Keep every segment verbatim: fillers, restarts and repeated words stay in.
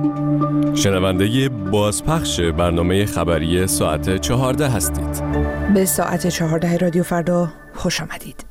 شنونده بازپخش برنامه خبری ساعت چهارده هستید. به ساعت چهارده رادیو فردا خوش آمدید.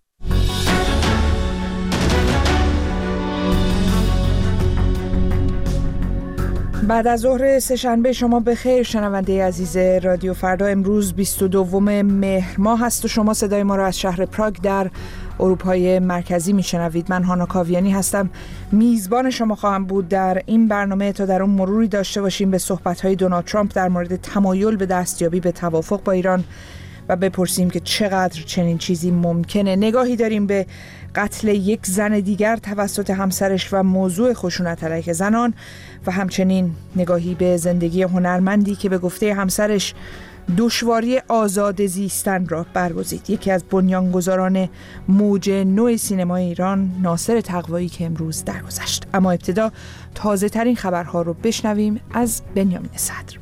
بعد از ظهر سه‌شنبه شما بخیر شنونده عزیز رادیو فردا. امروز بیست و دوم مهر ماه هست و شما صدای ما را از شهر پراگ در اروپای مرکزی میشنوید. من هانا کاویانی هستم، میزبان شما خواهم بود در این برنامه تا در اون مروری داشته باشیم به صحبت‌های دونالد ترامپ در مورد تمایل به دستیابی به توافق با ایران و بپرسیم که چقدر چنین چیزی ممکنه. نگاهی داریم به قتل یک زن دیگر توسط همسرش و موضوع خشونت علیه زنان و همچنین نگاهی به زندگی هنرمندی که به گفته همسرش دشواری آزاد زیستن را برگزید. یکی از بنیانگذاران موج نو سینمای ایران، ناصر تقوایی، که امروز درگذشت. اما ابتدا تازه ترین خبرها رو بشنویم از بنیامین صدر.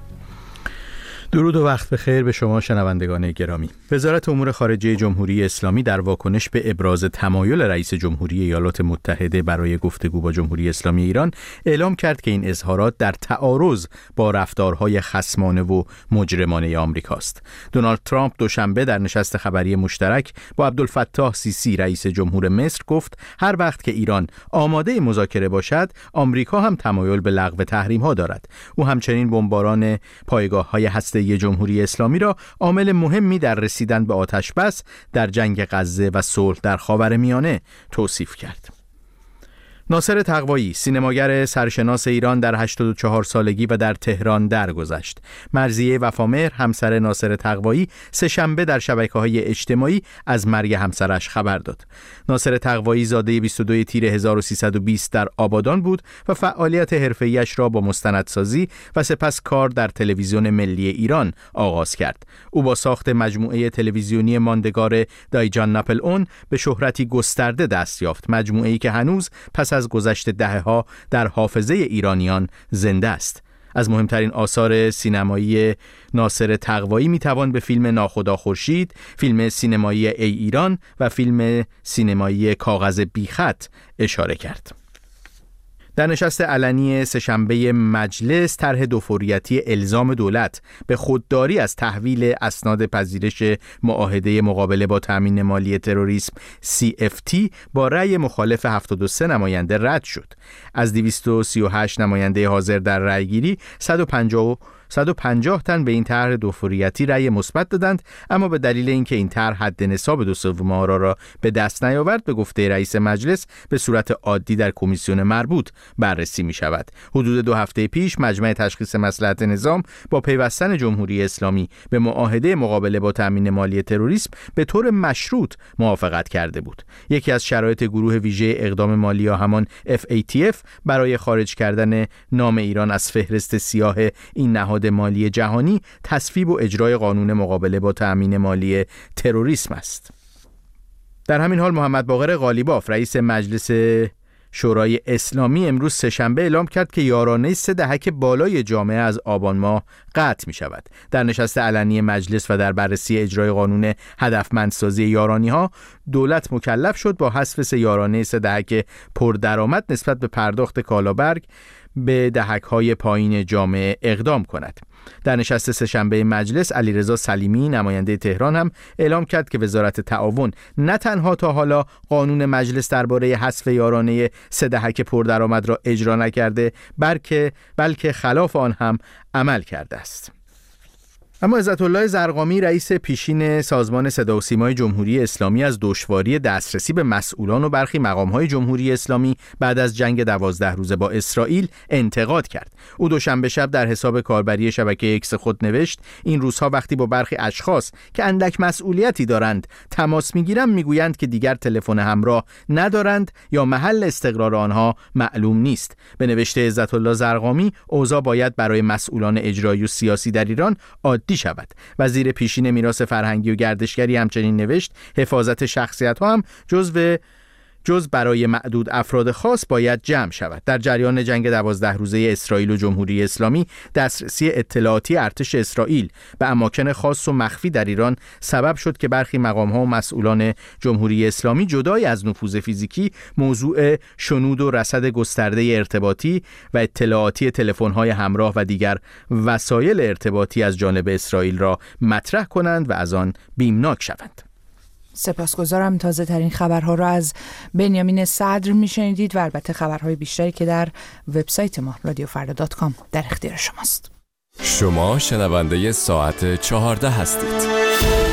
درود و وقت بخیر به شما شنوندگان گرامی. وزارت امور خارجه جمهوری اسلامی در واکنش به ابراز تمایل رئیس جمهوری ایالات متحده برای گفتگو با جمهوری اسلامی ایران اعلام کرد که این اظهارات در تعارض با رفتارهای خصمانه و مجرمانه آمریکاست. دونالد ترامپ دوشنبه در نشست خبری مشترک با عبدالفتاح سیسی رئیس جمهور مصر گفت هر وقت که ایران آماده مذاکره باشد، آمریکا هم تمایل به لغو تحریم‌ها دارد. او همچنین بمباران پایگاه‌های هسته‌ای جمهوری اسلامی را عامل مهمی در رسیدن به آتش بس در جنگ غزه و صلح در خاورمیانه توصیف کرد. ناصر تقوایی، سینماگر سرشناس ایران، در هشتاد و چهار سالگی و در تهران درگذشت. مرضیه وفامهر، همسر ناصر تقوایی، سه‌شنبه در شبکه‌های اجتماعی از مرگ همسرش خبر داد. ناصر تقوایی زاده بیست و دو تیر هزار و سیصد و بیست در آبادان بود و فعالیت حرفه‌ایش را با مستندسازی و سپس کار در تلویزیون ملی ایران آغاز کرد. او با ساخت مجموعه تلویزیونی ماندگار دایجان ناپل اون به شهرتی گسترده دست یافت، مجموعه‌ای که هنوز پس از گذشت دهه‌ها در حافظه ایرانیان زنده است. از مهمترین آثار سینمایی ناصر تقوایی میتوان به فیلم ناخدا خورشید، فیلم سینمایی ای ایران و فیلم سینمایی کاغذ بیخط اشاره کرد. در نشست علنی سه‌شنبه مجلس، طرح دوفوریتی الزام دولت به خودداری از تحویل اسناد پذیرش معاهده مقابله با تامین مالی تروریسم سی اف تی با رأی مخالف هفتاد و سه نماینده رد شد. از دویست و سی و هشت نماینده حاضر در رأیگیری صد و پنجاه تن به این طرح دوفوریتی رأی مثبت دادند، اما به دلیل اینکه این طرح حد نصاب دو سوم آرا را به دست نیاورد، به گفته رئیس مجلس به صورت عادی در کمیسیون مربوط بررسی می شود. حدود دو هفته پیش مجمع تشخیص مصلحت نظام با پیوستن جمهوری اسلامی به معاهده مقابله با تامین مالی تروریسم به طور مشروط موافقت کرده بود. یکی از شرایط گروه ویژه اقدام مالی یا همان اف ای تی اف برای خارج کردن نام ایران از فهرست سیاه این نهاد مالی جهانی تصویب و اجرای قانون مقابله با تامین مالی تروریسم است. در همین حال محمد باقر قالیباف، رئیس مجلس شورای اسلامی، امروز سه‌شنبه اعلام کرد که یارانه سه دهک بالای جامعه از آبان ماه قطع می شود. در نشست علنی مجلس و در بررسی اجرای قانون هدفمندسازی یارانی ها، دولت مکلف شد با حذف سه یارانه سه دهک پردرآمد نسبت به پرداخت کالابرگ به دهک‌های پایین جامعه اقدام کند. در نشست سه‌شنبه مجلس، علیرضا سلیمی، نماینده تهران، هم اعلام کرد که وزارت تعاون نه تنها تا حالا قانون مجلس درباره حذف یارانه سه دهک پردرآمد را اجرا نکرده، بلکه بلکه خلاف آن هم عمل کرده است. اما عزت الله زرقامی، رئیس پیشین سازمان صدا و سیمای جمهوری اسلامی، از دشواری دسترسی به مسئولان و برخی مقام‌های جمهوری اسلامی بعد از جنگ دوازده روزه با اسرائیل انتقاد کرد. او دوشنبه شب در حساب کاربری شبکه ایکس خود نوشت: این روزها وقتی با برخی اشخاص که اندک مسئولیتی دارند تماس می‌گیرم، میگویند که دیگر تلفن همراه ندارند یا محل استقرار آنها معلوم نیست. به نوشته عزت الله زرقامی، اوضاع باید برای مسئولان اجرایی و سیاسی در ایران عادی شود. وزیر پیشین میراث فرهنگی و گردشگری همچنین نوشت: حفاظت شخصیت‌ها هم جزو جز برای معدود افراد خاص باید جمع شود. در جریان جنگ دوازده روزه اسرائیل و جمهوری اسلامی دسترسی اطلاعاتی ارتش اسرائیل به اماکن خاص و مخفی در ایران سبب شد که برخی مقام‌ها و مسئولان جمهوری اسلامی جدای از نفوذ فیزیکی موضوع شنود و رصد گسترده ارتباطی و اطلاعاتی تلفن‌های همراه و دیگر وسایل ارتباطی از جانب اسرائیل را مطرح کنند و از آن بیمناک شوند. سپاسگزارم. تازه ترین خبرها را از بنیامین صدر میشنیدید و البته خبرهای بیشتری که در وبسایت ما رادیو فردا دات کام در اختیار شماست. شما شنونده ساعت چهارده هستید.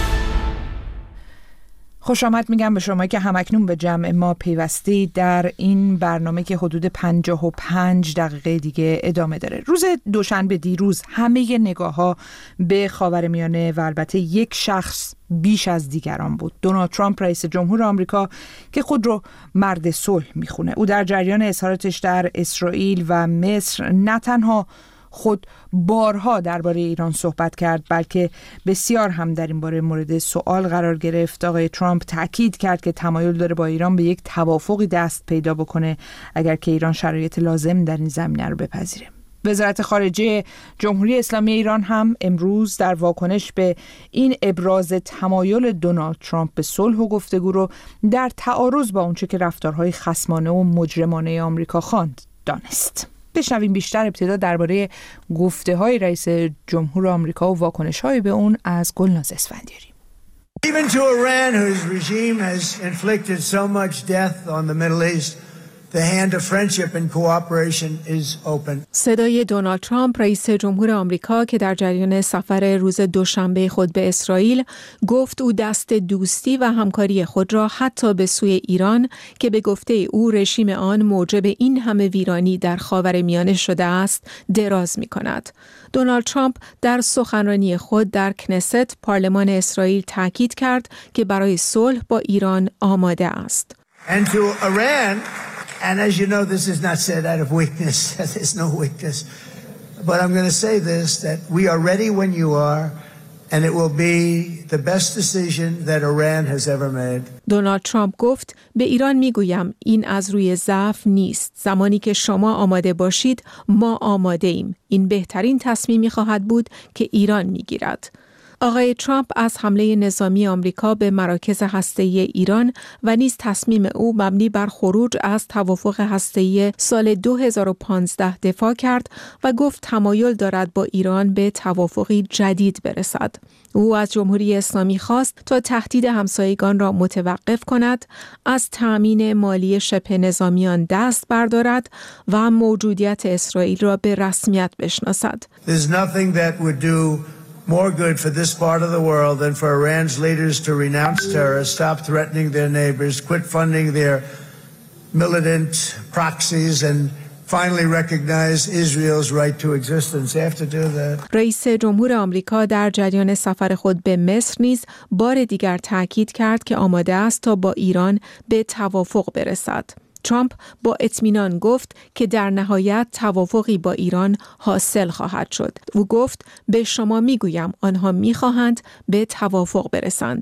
خوش آمد میگم به شما که همکنون به جمع ما پیوستید در این برنامه که حدود پنجاه و پنج دقیقه دیگه ادامه داره. روز دوشنبه دیروز همه نگاه ها به خاورمیانه و البته یک شخص بیش از دیگران بود. دونالد ترامپ رئیس جمهور آمریکا که خود رو مرد صلح میخونه. او در جریان اظهاراتش در اسرائیل و مصر نه تنها خود بارها درباره ایران صحبت کرد، بلکه بسیار هم در این باره مورد سوال قرار گرفت. آقای ترامپ تاکید کرد که تمایل داره با ایران به یک توافقی دست پیدا بکنه اگر که ایران شرایط لازم در این زمینه رو بپذیره. وزارت خارجه جمهوری اسلامی ایران هم امروز در واکنش به این ابراز تمایل دونالد ترامپ به صلح و گفتگو رو در تعارض با اونچه که رفتارهای خصمانه و مجرمانه آمریکا خواند دانست. بشنویم بیشتر ابتدا درباره گفته‌های رئیس جمهور آمریکا و واکنش‌های به اون از گلناز اسفندیاری. Even to Iran, whose regime has inflicted so much death on the Middle East, the hand of friendship and cooperation is open. صدای دونالد ترامپ رئیس جمهور آمریکا که در جریان سفر روز دوشنبه خود به اسرائیل گفت او دست دوستی و همکاری خود را حتی به سوی ایران که به گفته او رژیم آن موجب این همه ویرانی در خاورمیانه شده است دراز می کند. دونالد ترامپ در سخنرانی خود در کنست پارلمان اسرائیل تاکید کرد که برای صلح با ایران آماده است. And to Iran, and as you know, this is not said out of weakness. There's no weakness. But I'm going to say this, that we are ready when you are, and it will be the best decision that Iran has ever made. دونالد ترامپ گفت به ایران میگویم این از روی ضعف نیست. زمانی که شما آماده باشید ما آماده ایم. این بهترین تصمیمی خواهد بود که ایران میگیرد. آقای ترامپ از حمله نظامی آمریکا به مراکز هسته‌ای ایران و نیز تصمیم او مبنی بر خروج از توافق هسته‌ای سال دو هزار و پانزده دفاع کرد و گفت تمایل دارد با ایران به توافقی جدید برسد. او از جمهوری اسلامی خواست تا تهدید همسایگان را متوقف کند، از تأمین مالی شبه نظامیان دست بردارد و موجودیت اسرائیل را به رسمیت بشناسد. There's nothing that would do more good for this part of the world than for Iran's leaders to renounce terror, stop threatening their neighbors, quit funding their militant proxies, and finally recognize Israel's right to existence. They have to do that. رئیس جمهور آمریکا در جریان سفر خود به مصر نیز بار دیگر تاکید کرد که آماده است تا با ایران به توافق برسد. ترامپ با اطمینان گفت که در نهایت توافقی با ایران حاصل خواهد شد. او گفت به شما میگویم آنها میخواهند به توافق برسند.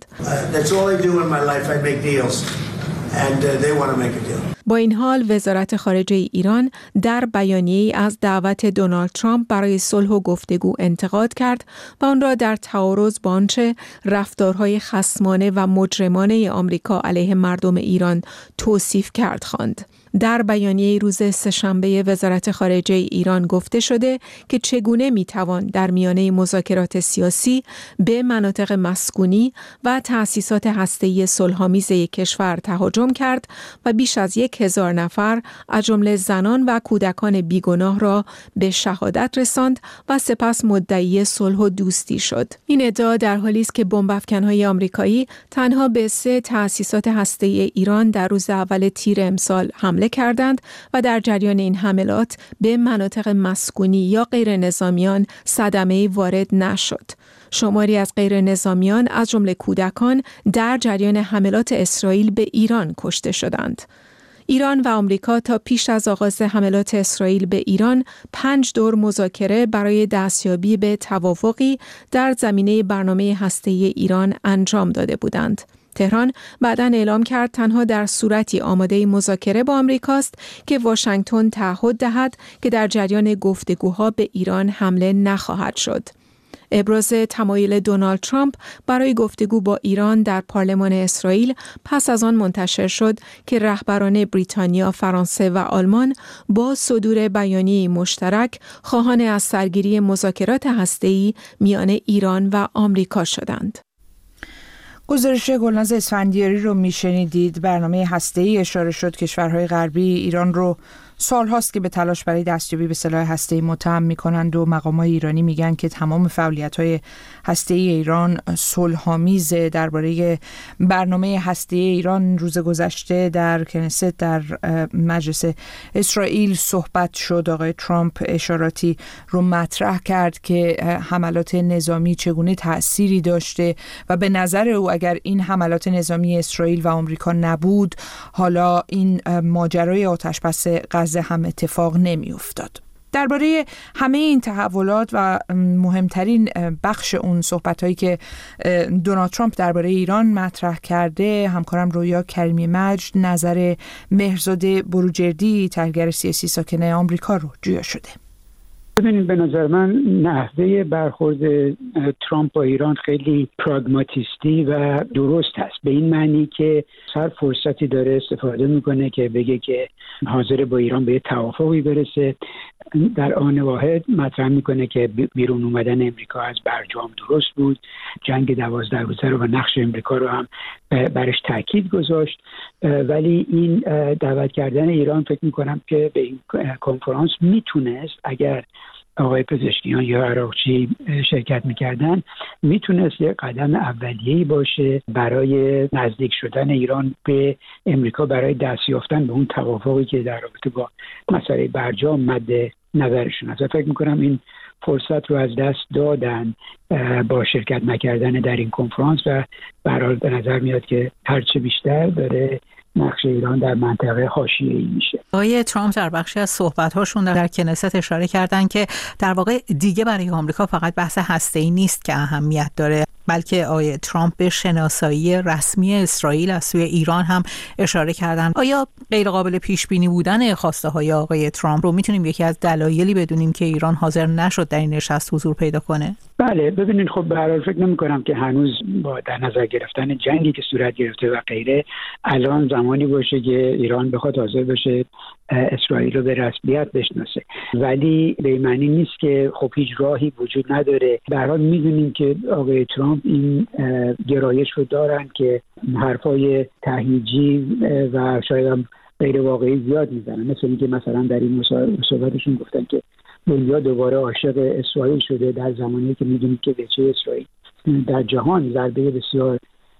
با این حال وزارت خارجه ایران در بیانیه‌ای از دعوت دونالد ترامپ برای صلح و گفتگو انتقاد کرد و آن را در تعارض با آنچه رفتارهای خصمانه و مجرمانه آمریکا علیه مردم ایران توصیف کرد خواند. در بیانیه روز سه‌شنبه وزارت خارجه ایران گفته شده که چگونه میتوان در میانه مذاکرات سیاسی به مناطق مسکونی و تأسیسات هسته‌ای صلح‌آمیز یک کشور تهاجم کرد و بیش از یک هزار نفر از جمله زنان و کودکان بیگناه را به شهادت رساند و سپس مدعی صلح و دوستی شد. این ادعا در حالی است که بمب‌افکن‌های آمریکایی تنها به سه تأسیسات هسته‌ای ایران در روز اول تیر امسال حمله کردند و در جریان این حملات به مناطق مسکونی یا غیر نظامیان صدمه‌ای وارد نشد. شماری از غیر نظامیان از جمله کودکان در جریان حملات اسرائیل به ایران کشته شدند. ایران و آمریکا تا پیش از آغاز حملات اسرائیل به ایران پنج دور مذاکره برای دستیابی به توافقی در زمینه برنامه هسته‌ای ایران انجام داده بودند. تهران بعداً اعلام کرد تنها در صورتی آماده مذاکره با آمریکاست که واشنگتن تعهد دهد که در جریان گفتگوها به ایران حمله نخواهد شد. ابراز تمایل دونالد ترامپ برای گفتگو با ایران در پارلمان اسرائیل پس از آن منتشر شد که رهبران بریتانیا، فرانسه و آلمان با صدور بیانیه مشترک خواهان از سرگیری مذاکرات هسته‌ای میان ایران و آمریکا شدند. گزارش گلناز اسفندیاری رو میشنیدید. برنامه هسته‌ای اشاره شد کشورهای غربی ایران رو سال هاست که به تلاش برای دستیابی به سلاح هسته‌ای متهم می‌کنند و مقام‌های ایرانی میگن که تمام فعالیت‌های هسته‌ای ایران صلح‌آمیزه. درباره برنامه هسته‌ای ایران روز گذشته در کنست در مجلس اسرائیل صحبت شد. آقای ترامپ اشاراتی رو مطرح کرد که حملات نظامی چگونه تأثیری داشته و به نظر او اگر این حملات نظامی اسرائیل و آمریکا نبود حالا این ماجرای آتش‌بس غزه هم اتفاق نمی افتاد. درباره همه این تحولات و مهمترین بخش اون صحبت‌هایی که دونالد ترامپ درباره ایران مطرح کرده، همکارم رویا کریمی مجد نظر مهرزاد بروجردی تحلیلگر سیاسی ساکن آمریکا رو جویا شده. ببینید، به نظر من نحوه برخورد ترامپ با ایران خیلی پراگماتیستی و درست هست، به این معنی که هر فرصتی داره استفاده میکنه که بگه که حاضر با ایران به توافقی برسه. در آن واحد مطرح میکنه که بیرون اومدن امریکا از برجام درست بود، جنگ دوازده روزه رو و نقش امریکا رو هم برش تاکید گذاشت، ولی این دعوت کردن ایران فکر میکنم که به این کنفرانس میتونست، اگر آقای پزشکیان یا عراقچی شرکت میکردن، میتونست یک قدم اولیه‌ای باشه برای نزدیک شدن ایران به امریکا، برای دست یافتن به اون توافقی که در رابطه با مسئله برجام مد نظرشون است. فکر میکنم این فرصت رو از دست دادن با شرکت نکردن در این کنفرانس و به هر حال به نظر میاد که هرچه بیشتر داره نقش ایران در منطقه حاشیه‌ای میشه. آقای ترامپ در بخشی از صحبت‌هاشون در کنست اشاره کردن که در واقع دیگه برای آمریکا فقط بحث هسته‌ای نیست که اهمیت داره، بلکه آقای ترامپ به شناسایی رسمی اسرائیل از سوی ایران هم اشاره کردن. آیا غیر قابل پیش بینی بودن خواسته های آقای ترامپ رو میتونیم یکی از دلایلی بدونیم که ایران حاضر نشد در این نشست حضور پیدا کنه؟ بله، ببینید، خب به هر حال فکر نمی‌کنم که هنوز با در نظر گرفتن جنگی که صورت گرفته و غیره الان زمانی باشه که ایران بخواد حاضر بشه اسرائیل رو به رسمیت بشناسه، ولی به معنی نیست که خب هیچ راهی وجود نداره. به هر حال می‌دونیم که آقای ترامپ این گرایش رو دارن که حرفای تهییجی و شاید هم غیر واقعی زیاد میزنن، مثل اینکه مثلا در این مصاحبهشون گفتن که دنیا دوباره عاشق اسرائیل شده، در زمانی که میدونیم که بچه اسرائیل در جهان ضربه بسیار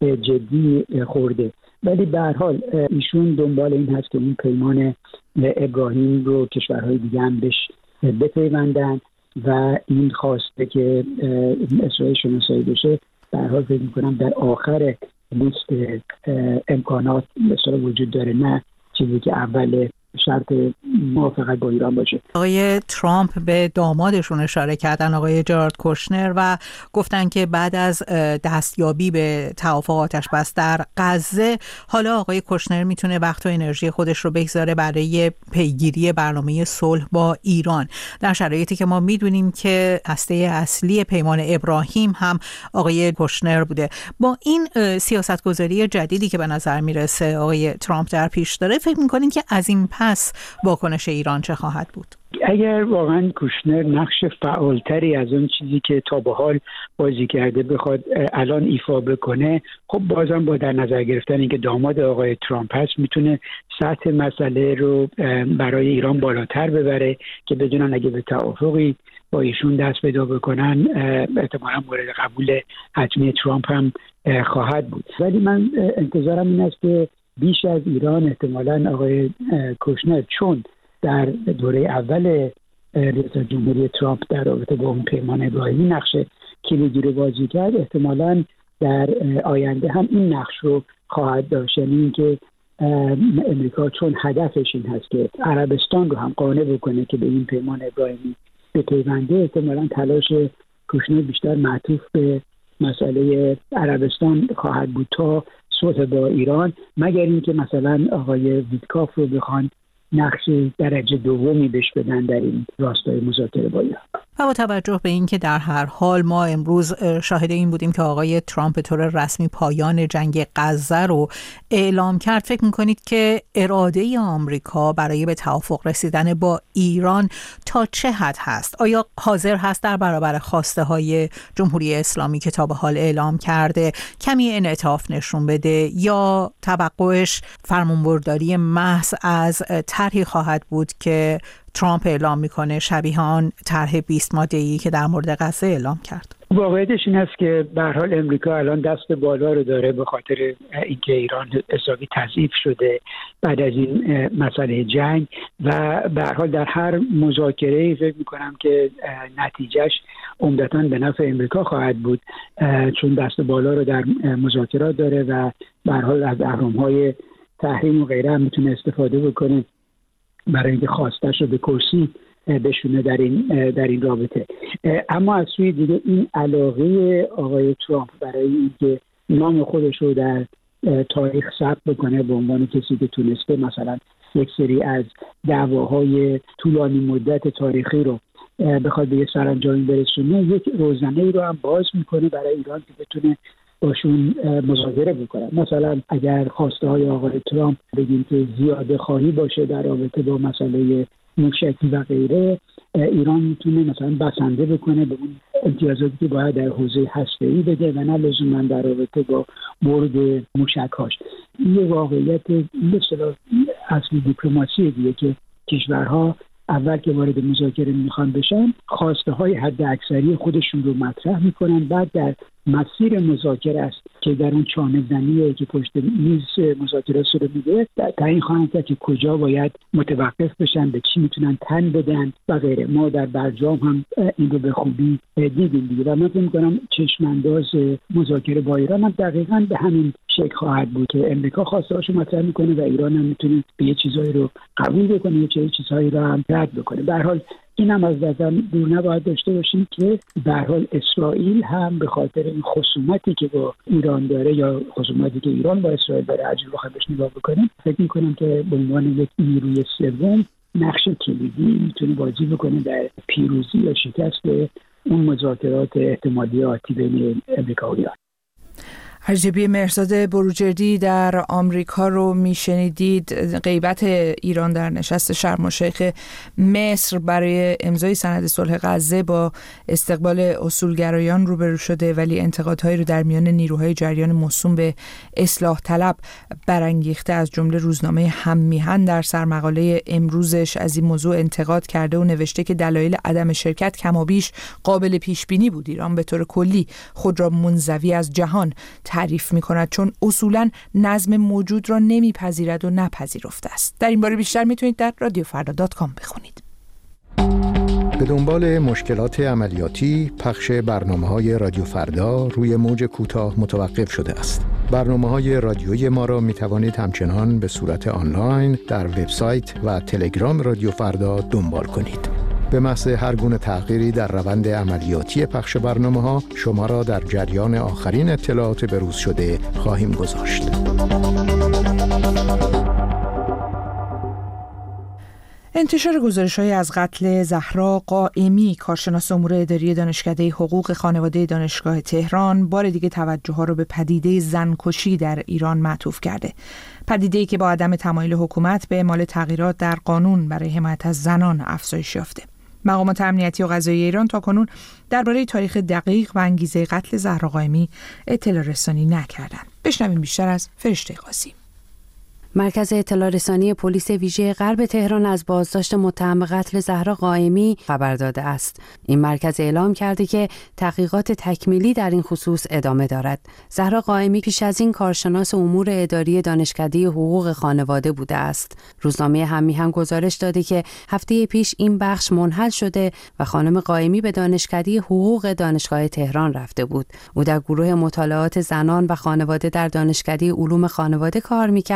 جدی خورده. ولی به هر حال ایشون دنبال این هست که این پیمان ابراهیم رو کشورهای دیگه هم بهش بپیوندن و این خواسته که اسرائیل شناسایی بشه به هر حال فکر می‌کنم در آخر لیست امکانات مثلا وجود داره، نه چیزی که اول شرط موافقت با ایران باشه. آقای ترامپ به دامادشون اشاره کردن، آقای جارد کوشنر، و گفتن که بعد از دستیابی به توافق آتش‌بس در غزه حالا آقای کوشنر میتونه وقت و انرژی خودش رو بگذاره برای پیگیری برنامه صلح با ایران، در شرایطی که ما میدونیم که هسته اصلی پیمان ابراهیم هم آقای کوشنر بوده. با این سیاستگذاری جدیدی که به نظر میرسه آقای ترامپ در پیش داره، فکر میکنین که از این پس واکنش ایران چه خواهد بود؟ اگر واقعا کوشنر نقش فعالتری از اون چیزی که تا به حال بازی کرده بخواد الان ایفا بکنه، خب بازم با در نظر گرفتن اینکه داماد آقای ترامپ هست میتونه سطح مسئله رو برای ایران بالاتر ببره که بدونن اگه به توافقی با ایشون دست پیدا بکنن احتمالاً مورد قبول حتمی ترامپ هم خواهد بود. ولی من انتظارم این است که بیش از ایران احتمالاً آقای کوشنر، چون در دوره اول ریاست جمهوری ترامپ در رابطه با اون پیمان ابراهیمی نقش کلیدی رو بازی کرد، احتمالاً در آینده هم این نقش رو خواهد داشت، یعنی اینکه امریکا چون هدفش این هست که عربستان رو هم قانع بکنه که به این پیمان ابراهیمی بپیونده، احتمالاً تلاش کوشنر بیشتر معطوف به مسئله عربستان خواهد بود تا صلح با ایران، مگر اینکه مثلا آقای ویتکاف رو بخوان نقش درجه دومی بهش بدن در این راستای مذاکره با ایران. و با توجه به اینکه در هر حال ما امروز شاهد این بودیم که آقای ترامپ به طور رسمی پایان جنگ غزه رو اعلام کرد، فکر میکنید که اراده آمریکا برای به توافق رسیدن با ایران تا چه حد هست؟ آیا حاضر هست در برابر خواسته های جمهوری اسلامی که تا به حال اعلام کرده کمی انعطاف نشون بده، یا توقعش فرمانبرداری محض از طرحی خواهد بود که ترامپ اعلام میکنه شبیه آن طرح بیست ماده‌ای که در مورد غزه اعلام کرد؟ واقعیتش این است که به هر حال امریکا الان دست بالا رو داره به خاطر اینکه ایران حسابی تضعیف شده بعد از این مسئله جنگ، و به هر حال در هر مذاکره فکر میکنم که نتیجهش عمدتاً به نفع امریکا خواهد بود، چون دست بالا رو در مذاکرات داره و به هر حال از اهرم‌های تحریم و غیره هم میتونه استفاده بکنه برای اینکه خواستش رو به کرسی بشونه در این در این رابطه. اما از سوی دیگه این علاقه آقای ترامپ برای اینکه نام خودش رو در تاریخ ثبت بکنه به عنوان کسی که تونسته مثلا یک سری از دعواهای طولانی مدت تاریخی رو بخواد به یه سرانجامی برسونه، یک روزنه‌ای رو هم باز میکنه برای ایران که بتونه باشون مذاکره بکنن. مثلا اگر خواسته های آقای ترامپ بگیم که زیاده خواهی باشه در رابطه با مسئله موشکی و غیره، ایران میتونه مثلا بسنده بکنه به اون امتیازاتی که باید در حوزه هسته‌ای بده و نه لزوما در رابطه با برد موشک‌هاش. این یه واقعیت به اصطلاح اصلی دیپلماسی دیگه که کشورها اول که وارد مذاکره میخوان بشن خواسته های حد اکثری خودشون رو مطرح میکنن، بعد در مسیر مذاکره است که در اون چانه زنیه که پشت میز مذاکره شده میده تعیین خواهند کرد که کجا باید متوقف بشن، به چی میتونن تن بدن و غیره. ما در برجام هم این رو به خوبی دیدیم دیگه و من فکر میکنم چشم انداز مذاکره با ایران هم دقیقاً به همین شکل خواهد بود که امریکا خواسته هاشو مطرح میکنه و ایران هم میتونه به یه چیزایی رو قبول بکنه، یه چیزایی رو هم رد بکنه. به هر حال این هم از نظر دور نباید داشته باشیم که به هر حال اسرائیل هم به خاطر این خصومتی که با ایران داره یا خصومتی که ایران با اسرائیل داره عجیب بخواد بهش نگاه بکنیم، فکر میکنم که به عنوان یک نیروی سوم نقش کلیدی میتونه بازی بکنه در پیروزی یا شکست اون مذاکرات احتمالی آتی بین امریکا و ایران. ارجبی مهرزاد بروجردی در آمریکا رو میشنیدید. غیبت ایران در نشست شرم الشیخ مصر برای امضای سند صلح غزه با استقبال اصولگرایان روبرو شده، ولی انتقادهایی رو در میان نیروهای جریان موسوم به اصلاح طلب برانگیخته. از جمله روزنامه هم میهن در سرمقاله امروزش از این موضوع انتقاد کرده و نوشته که دلایل عدم شرکت کمابیش قابل پیش بینی بود. ایران به طور کلی خود را منزوی از جهان تعریف می کند چون اصولاً نظم موجود را نمیپذیرد و نپذیرفته است. در این باره بیشتر میتونید در رادیو فردا دات کام بخونید. به دنبال مشکلات عملیاتی، پخش برنامه‌های رادیو فردا روی موج کوتاه متوقف شده است. برنامه‌های رادیویی ما را می‌توانید همچنان به صورت آنلاین در وبسایت و تلگرام رادیو فردا دنبال کنید. به محض هر گونه تغییری در روند عملیاتی پخش برنامه‌ها شما را در جریان آخرین اطلاعات بروز شده خواهیم گذاشت. انتشار گزارش‌های از قتل زهرا قائمی، کارشناس امور اداری دانشکده حقوق خانواده دانشگاه تهران، بار دیگه توجه‌ها رو به پدیده زنکشی در ایران معطوف کرده. پدیده‌ای که با عدم تمایل حکومت به اعمال تغییرات در قانون برای حمایت از زنان افزایش یافته. مقامات امنیتی و قضایی ایران تاکنون درباره تاریخ دقیق و انگیزه قتل زهرا قائمی اطلاع رسانی نکردند. بشنویم بیشتر از فرشته قاسم. مرکز اطلاع رسانی پلیس ویژه غرب تهران از بازداشت متهم به قتل زهرا قائمی خبر داده است. این مرکز اعلام کرده که تحقیقات تکمیلی در این خصوص ادامه دارد. زهرا قائمی پیش از این کارشناس امور اداری دانشکده حقوق خانواده بوده است. روزنامه هم میهن گزارش داده که هفته پیش این بخش منحل شده و خانم قائمی به دانشکده حقوق دانشگاه تهران رفته بود. او در گروه مطالعات زنان و خانواده در دانشکده علوم خانواده کار می‌کرد و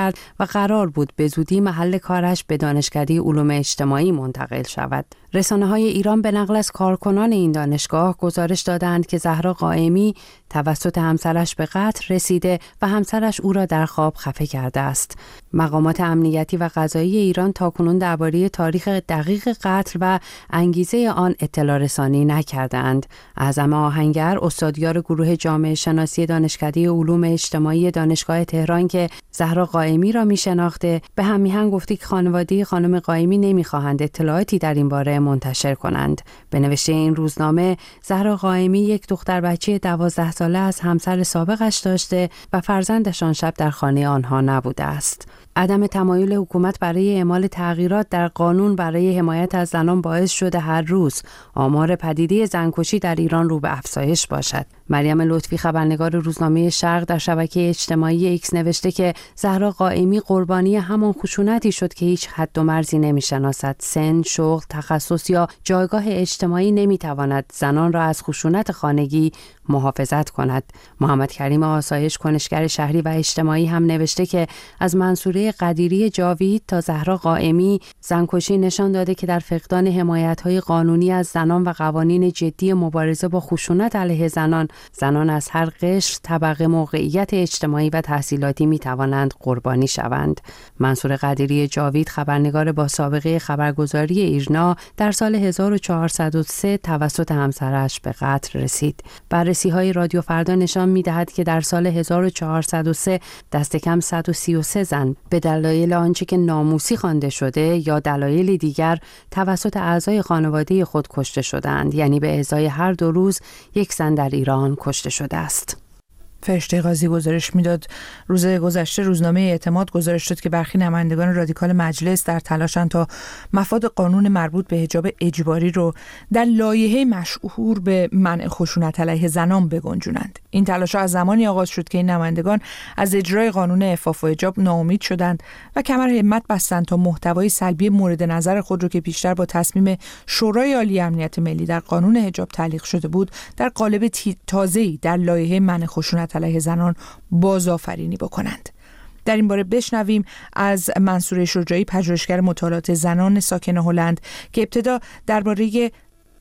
قرار بود به زودی محل کارش به دانشکده علوم اجتماعی منتقل شود. رسانه‌های ایران به نقل از کارکنان این دانشگاه گزارش دادند که زهرا قائمی توسط همسرش به قتل رسیده و همسرش او را در خواب خفه کرده است. مقامات امنیتی و قضایی ایران تاکنون درباره تاریخ دقیق قتل و انگیزه آن اطلاع رسانی نکردند. اعظم آهنگر، استادیار گروه جامعه شناسی دانشکده علوم اجتماعی دانشگاه تهران که زهرا قائمی را می‌شناخته، به هم میهن گفته که خانواده خانم قائمی نمی‌خواهند اطلاعاتی در این باره منتشر کنند. به نوشته این روزنامه، زهرا قائمی یک دختر بچه دوازده ساله از همسر سابقش داشته و فرزندشان شب در خانه آنها نبوده است. عدم تمایل حکومت برای اعمال تغییرات در قانون برای حمایت از زنان باعث شده هر روز آمار پدیده زنکشی در ایران رو به افزایش باشد. مریم لطفی، خبرنگار روزنامه شرق، در شبکه اجتماعی ایکس نوشته که زهرا قائمی قربانی همان خشونتی شد که هیچ حد و مرزی نمی‌شناسد. سن، شغل، تخصص یا جایگاه اجتماعی نمی‌تواند زنان را از خشونت خانگی محافظت کند. محمد کریم آسایش، کنشگر شهری و اجتماعی، هم نوشته که از منصوره قدیری جاوید تا زهرا قائمی، زنکشی نشان داده که در فقدان حمایت‌های قانونی از زنان و قوانین جدی مبارزه با خشونت علیه زنان، زنان از هر قشر، طبقه، موقعیت اجتماعی و تحصیلاتی می توانند قربانی شوند. منصور قدیری جاوید، خبرنگار با سابقه خبرگزاری ایرنا، در سال هزار و چهارصد و سه توسط همسرش به قتل رسید. بررسی‌های رادیو فردا نشان می‌دهد که در سال هزار و چهارصد و سه دست کم صد و سی و سه زن به دلایل آنچه که ناموسی خوانده شده یا دلایل دیگر توسط اعضای خانواده خود کشته شدند، یعنی به ازای هر دو روز یک زن در ایران کشته شده است. فرشته قاضی گزارش میداد روز گذشته روزنامه اعتماد گزارش داد که برخی نمایندگان رادیکال مجلس در تلاشند تا مفاد قانون مربوط به حجاب اجباری رو در لایحه مشهور به منع خشونت علیه زنان بگنجونند. این تلاش‌ها از زمانی آغاز شد که این نمایندگان از اجرای قانون عفاف و حجاب ناامید شدند و کمر همت بستند تا محتوای سلبی مورد نظر خود رو که پیشتر با تصمیم شورای عالی امنیت ملی در قانون حجاب تعلیق شده بود، در قالب تازه‌ای در لایحه منع خشونت علیه زنان بازآفرینی بکنند. در این باره بشنویم از منصوره شجاعی، پژوهشگر مطالعات زنان ساکن هلند، که ابتدا درباره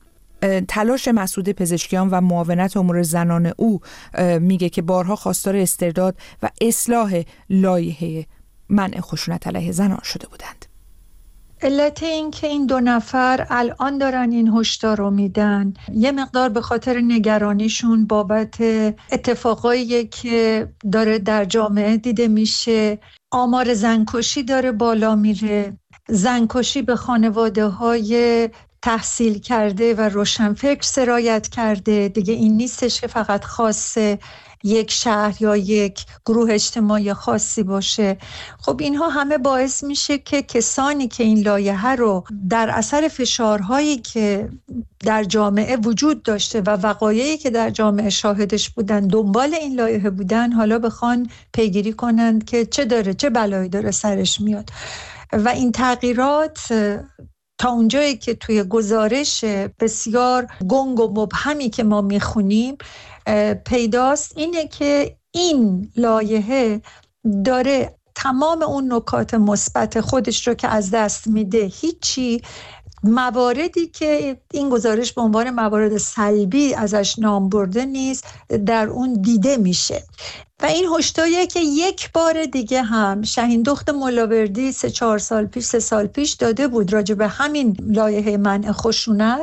تلاش مسعود پزشکیان و معاونت امور زنان او میگه که بارها خواستار استرداد و اصلاح لایحه منع خشونت علیه زنان شده بودند. علت این که این دو نفر الان دارن این هشدار رو میدن یه مقدار به خاطر نگرانیشون بابت اتفاقایی که داره در جامعه دیده میشه. آمار زنکشی داره بالا میره، زنکشی به خانواده های تحصیل کرده و روشنفکر سرایت کرده. دیگه این نیستش که فقط خاصه یک شهر یا یک گروه اجتماعی خاصی باشه. خب اینها همه باعث میشه که کسانی که این لایحه رو در اثر فشارهایی که در جامعه وجود داشته و وقایعی که در جامعه شاهدش بودن دنبال این لایحه بودن، حالا بخوان پیگیری کنند که چه داره، چه بلایی داره سرش میاد. و این تغییرات تا اونجایی که توی گزارش بسیار گنگ و مبهمی که ما میخونیم پیداست، اینه که این لایحه داره تمام اون نکات مثبت خودش رو که از دست میده. هیچی، مواردی که این گزارش به عنوان موارد سلبی ازش نام برده نیست در اون دیده میشه. و این هشداریه که یک بار دیگه هم شاهین دخت ملاوردی سه چهار سال پیش سه سال پیش داده بود راجع به همین لایحه منع خشونت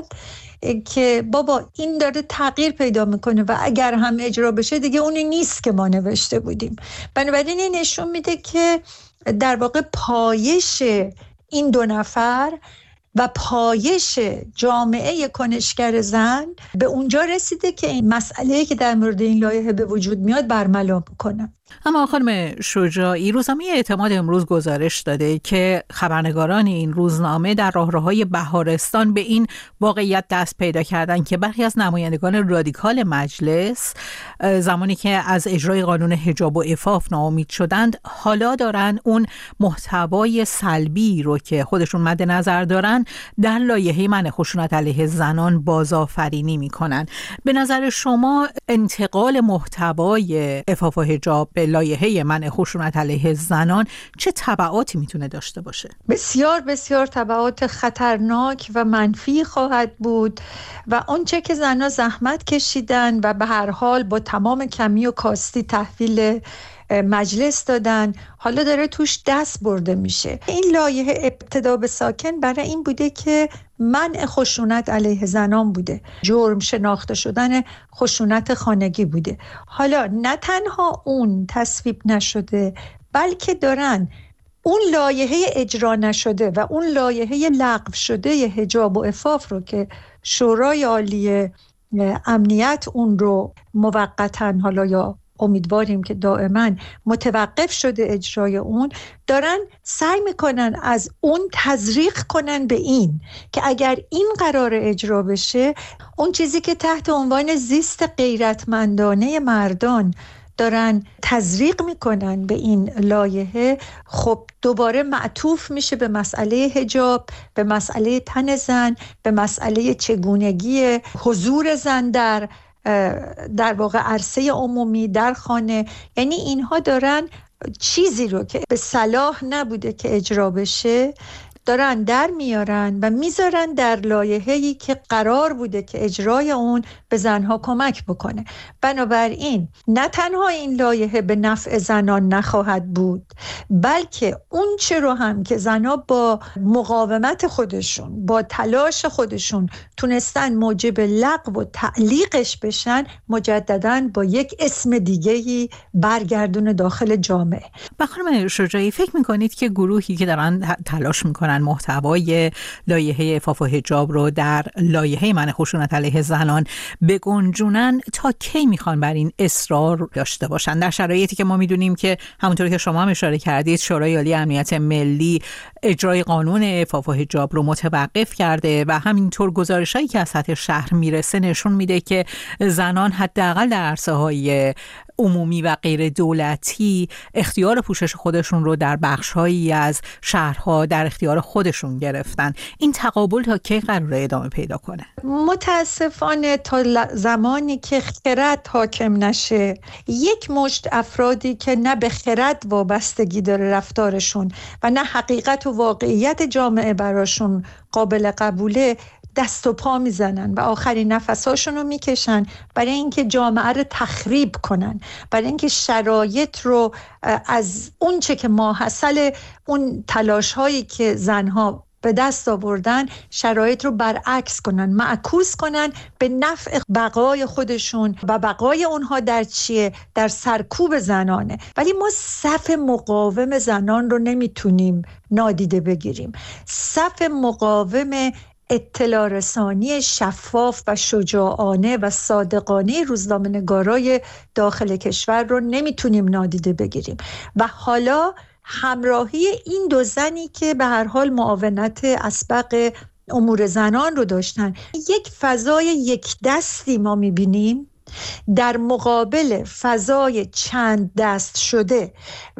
که بابا این داره تغییر پیدا میکنه و اگر هم اجرا بشه دیگه اونی نیست که ما نوشته بودیم. بنابراین این نشون میده که در واقع پایش این دو نفر و پایش جامعه کنشگر زن به اونجا رسیده که این مسئله‌ای که در مورد این لایحه به وجود میاد برملا بکنه. اما خانم شجاعی، روزنامه اعتماد امروز گزارش داده که خبرنگاران این روزنامه در راهروهای بهارستان به این واقعیت دست پیدا کردن که برخی از نمایندگان رادیکال مجلس زمانی که از اجرای قانون حجاب و عفاف ناامید شدند، حالا دارن اون محتوای سلبی رو که خودشون مد نظر دارن در لایحه منع خشونت علیه زنان بازآفرینی میکنن. به نظر شما انتقال محتوای عفاف و حجاب به لایحه منع خشونت علیه زنان چه تبعاتی میتونه داشته باشه؟ بسیار بسیار تبعات خطرناک و منفی خواهد بود و آنچه که زنها زحمت کشیدن و به هر حال با تمام کمی و کاستی تحویل مجلس دادن، حالا داره توش دست برده میشه. این لایحه ابتدا به ساکن برای این بوده که منع خشونت علیه زنان بوده، جرم شناخته شدن خشونت خانگی بوده. حالا نه تنها اون تصویب نشده، بلکه دارن اون لایحه اجرا نشده و اون لایحه لغو شده حجاب و عفاف رو که شورای عالی امنیت اون رو موقتاً، حالا یا امیدواریم که دائما متوقف شده اجرای اون، دارن سعی میکنن از اون تزریق کنن به این که اگر این قرار اجرا بشه، اون چیزی که تحت عنوان زیست غیرتمندانه مردان دارن تزریق میکنن به این لایحه، خب دوباره معطوف میشه به مسئله حجاب، به مسئله تن زن، به مسئله چگونگی حضور زن در در واقع عرصه عمومی، در خانه. یعنی اینها دارن چیزی رو که به صلاح نبوده که اجرا بشه دارن در میارن و میذارن در لایحه‌ای که قرار بوده که اجرای اون به زنها کمک بکنه. بنابراین نه تنها این لایحه به نفع زنان نخواهد بود، بلکه اون چه رو هم که زنها با مقاومت خودشون، با تلاش خودشون تونستن موجب لغو و تعلیقش بشن، مجدداً با یک اسم دیگه‌ای برگردون داخل جامعه. خانم شجاعی، فکر میکنید که گروهی که دارن تلاش میکنن محتوای لایحه عفاف و حجاب رو در لایحه منع خشونت علیه زنان بگنجونن، تا کی میخوان بر این اصرار داشته باشن، در شرایطی که ما میدونیم که همونطور که شما هم اشاره کردید شورای عالی امنیت ملی اجرای قانون عفاف و حجاب رو متوقف کرده و همینطور گزارشایی که از سطح شهر میرسه نشون میده که زنان حداقل در عرصه‌های عمومی و غیر دولتی اختیار پوشش خودشون رو در بخش‌هایی از شهرها در اختیار خودشون گرفتن. این تقابل تا کی قراره ادامه پیدا کنه؟ متاسفانه تا زمانی که خرد حاکم نشه، یک مشت افرادی که نه به خرد وابستگی داره رفتارشون و نه حقیقت و واقعیت جامعه براشون قابل قبوله، دست و پا میزنن و آخرین نفساشون رو میکشن برای اینکه جامعه رو تخریب کنن، برای اینکه شرایط رو از اون چه که ماحصل اون تلاش هایی که زنها به دست آوردن، شرایط رو برعکس کنن، معکوس کنن به نفع بقای خودشون و بقای اونها در چیه؟ در سرکوب زنانه. ولی ما صف مقاوم زنان رو نمیتونیم نادیده بگیریم. صف مقاوم اطلاع رسانی شفاف و شجاعانه و صادقانه روزنامه‌نگارای داخل کشور رو نمیتونیم نادیده بگیریم. و حالا همراهی این دو زنی که به هر حال معاونت اسبق امور زنان رو داشتن، یک فضای یک دستی ما میبینیم در مقابل فضای چند دست شده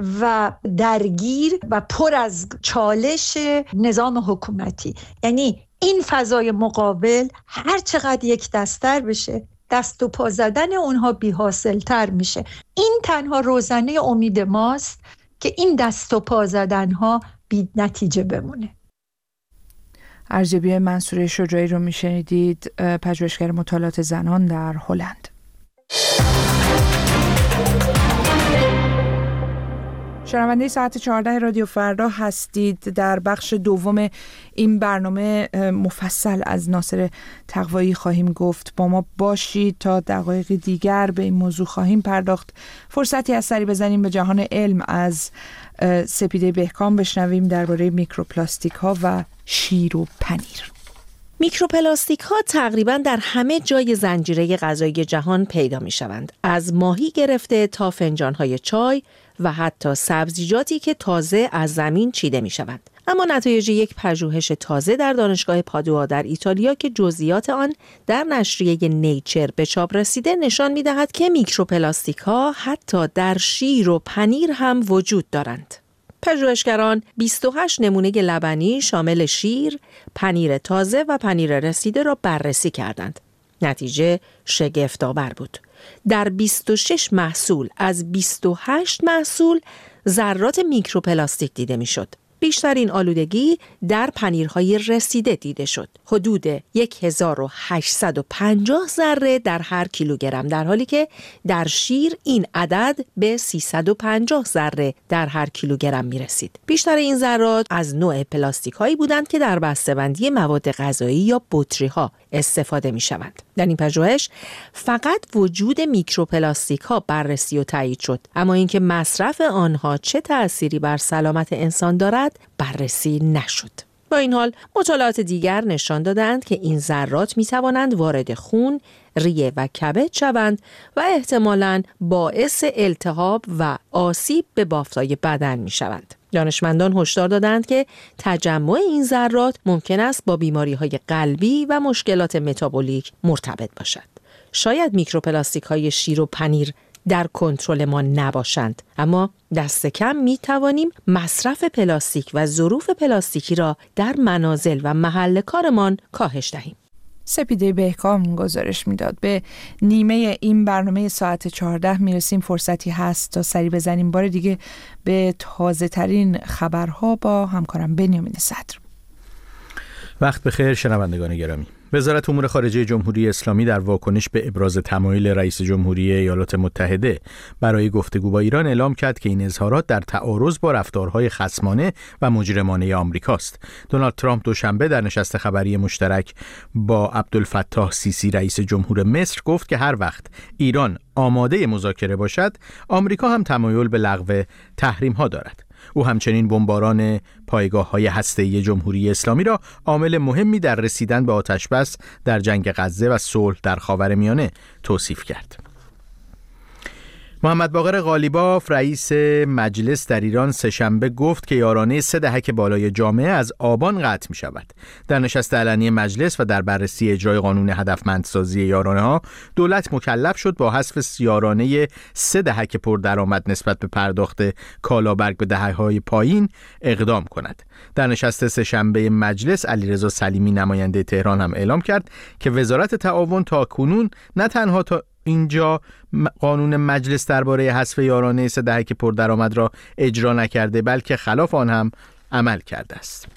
و درگیر و پر از چالش نظام حکومتی. یعنی این فضای مقابل هر چقدر یک دست‌تر بشه، دست و پا زدن اونها بی حاصل تر میشه. این تنها روزنه امید ماست که این دست و پا زدن ها بی نتیجه بمونه. ارزیابی منصوره شجاعی رو میشنیدید، پژوهشگر مطالعات زنان در هلند. شنونده ساعت چهارده رادیو فردا هستید. در بخش دوم این برنامه مفصل از ناصر تقوایی خواهیم گفت. با ما باشید تا دقایق دیگر به این موضوع خواهیم پرداخت. فرصتی از سری بزنیم به جهان علم. از سپیده بهکام بشنویم درباره میکروپلاستیک ها و شیر و پنیر. میکروپلاستیک ها تقریباً در همه جای زنجیره غذایی جهان پیدا می شوند. از ماهی گرفته تا فنجان های چای و حتی سبزیجاتی که تازه از زمین چیده می شوند. اما نتایج یک پژوهش تازه در دانشگاه پادوا در ایتالیا که جزئیات آن در نشریه نیچر به چاپ رسیده نشان می دهد که میکروپلاستیک ها حتی در شیر و پنیر هم وجود دارند. پژوهشگران بیست و هشت نمونه لبنی شامل شیر، پنیر تازه و پنیر رسیده را بررسی کردند. نتیجه شگفت‌آور بود. در بیست و شش محصول از بیست و هشت محصول ذرات میکروپلاستیک دیده میشد. بیشترین آلودگی در پنیرهای رسیده دیده شد. حدود هزار و هشتصد و پنجاه ذره در هر کیلوگرم، در حالی که در شیر این عدد به سیصد و پنجاه ذره در هر کیلوگرم می رسید. بیشتر این ذرات از نوع پلاستیک هایی بودند که در بسته‌بندی مواد غذایی یا بطری ها استفاده می شوند. در این پژوهش فقط وجود میکروپلاستیک ها بررسی و تایید شد، اما اینکه مصرف آنها چه تأثیری بر سلامت انسان دارد بررسی نشد. با این حال مطالعات دیگر نشان دادند که این ذرات می توانند وارد خون، ریه و کبد شوند و احتمالاً باعث التهاب و آسیب به بافت‌های بدن می شوند. دانشمندان هشدار دادند که تجمع این ذرات ممکن است با بیماری‌های قلبی و مشکلات متابولیک مرتبط باشد. شاید میکروپلاستیک‌های شیر و پنیر در کنترل ما نباشند، اما دست کم می توانیم مصرف پلاستیک و ظروف پلاستیکی را در منازل و محل کارمان کاهش دهیم. سپیده بهکام گزارش میداد. به نیمه این برنامه ساعت چهارده میرسیم. فرصتی هست تا سری بزنیم بار دیگه به تازه ترین خبرها با همکارم بنیامین صدر. وقت بخیر شنوندگان گرامی. وزارت امور خارجه جمهوری اسلامی در واکنش به ابراز تمایل رئیس جمهوری ایالات متحده برای گفتگو با ایران اعلام کرد که این اظهارات در تعارض با رفتارهای خصمانه و مجرمانه آمریکاست. دونالد ترامپ دوشنبه در نشست خبری مشترک با عبدالفتاح سیسی رئیس جمهور مصر گفت که هر وقت ایران آماده مذاکره باشد، آمریکا هم تمایل به لغو تحریم‌ها دارد. او همچنین بمباران پایگاه‌های هسته‌ای جمهوری اسلامی را عامل مهمی در رسیدن به آتشبس در جنگ غزه و صلح در خاورمیانه توصیف کرد. محمد باقر قالیباف رئیس مجلس در ایران سه‌شنبه گفت که یارانه سه دهک بالای جامعه از آبان قطع می شود. در نشست علنی مجلس و در بررسی اجرای قانون هدفمندسازی یارانه ها، دولت مکلف شد با حذف یارانه سه دهک پردرآمد نسبت به پرداخت کالابرگ به دهه‌های پایین اقدام کند. در نشست سه‌شنبه مجلس علیرضا سلیمی نماینده تهران هم اعلام کرد که وزارت تعاون تاکنون نه تنها تا اینجا قانون مجلس درباره حذف یارانه سه دهک پردرآمد را اجرا نکرده، بلکه خلاف آن هم عمل کرده است.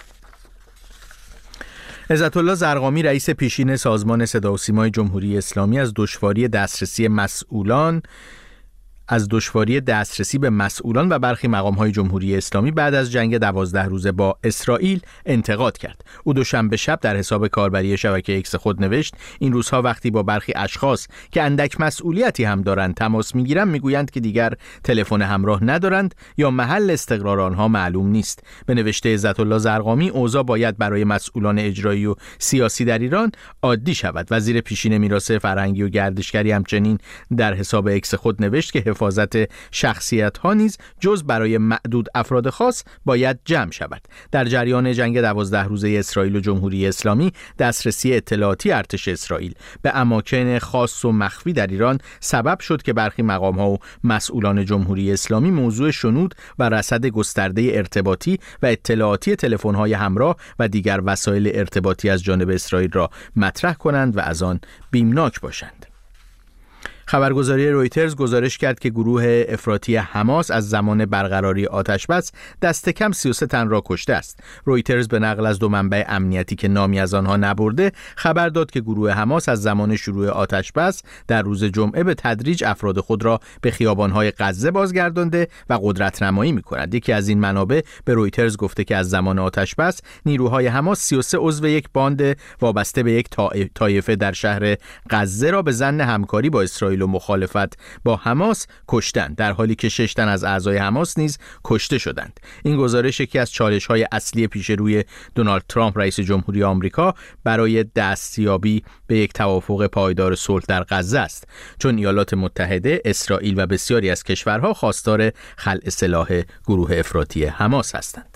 عزت الله زرقامی رئیس پیشین سازمان صدا و سیمای جمهوری اسلامی از دشواری دسترسی مسئولان از دشواری دسترسی به مسئولان و برخی مقام‌های جمهوری اسلامی بعد از جنگ دوازده روزه با اسرائیل انتقاد کرد. او دوشنبه شب در حساب کاربری شبکه ایکس خود نوشت: این روزها وقتی با برخی اشخاص که اندک مسئولیتی هم دارند تماس می‌گیرم، میگویند که دیگر تلفن همراه ندارند یا محل استقرار آنها معلوم نیست. به نوشته عزت الله زرقامی، اوضاع باید برای مسئولان اجرایی و سیاسی در ایران عادی شود. وزیر پیشین میراث فرهنگی و گردشگری همچنین در حساب ایکس خود نوشت که حفاظت شخصیت ها نیز جز برای معدود افراد خاص باید جمع شود. در جریان جنگ دوازده روزه اسرائیل و جمهوری اسلامی، دسترسی اطلاعاتی ارتش اسرائیل به اماکن خاص و مخفی در ایران سبب شد که برخی مقام ها و مسئولان جمهوری اسلامی موضوع شنود و رصد گسترده ارتباطی و اطلاعاتی تلفن های همراه و دیگر وسایل ارتباطی از جانب اسرائیل را مطرح کنند و از آن بیمناک باشند. خبرگزاری رویترز گزارش کرد که گروه افراطی حماس از زمان برقراری آتشبس دست کم سی و سه تن را کشته است. رویترز به نقل از دو منبع امنیتی که نامی از آنها نبرده خبر داد که گروه حماس از زمان شروع آتشبس در روز جمعه به تدریج افراد خود را به خیابان‌های غزه بازگردانده و قدرت نمایی می‌کند. یکی از این منابع به رویترز گفته که از زمان آتشبس نیروهای حماس سی و سه عضو یک باند وابسته به یک طایفه در شهر غزه را به ظن همکاری با اسرائیل و مخالفت با حماس کشتند، در حالی که شش تن از اعضای حماس نیز کشته شدند. این گزارش یکی از چالش‌های اصلی پیش روی دونالد ترامپ رئیس جمهوری آمریکا برای دستیابی به یک توافق پایدار صلح در غزه است، چون ایالات متحده، اسرائیل و بسیاری از کشورها خواستار خلع سلاح گروه افراطی حماس هستند.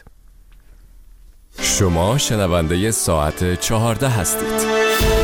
شما شنونده ساعت چهارده هستید.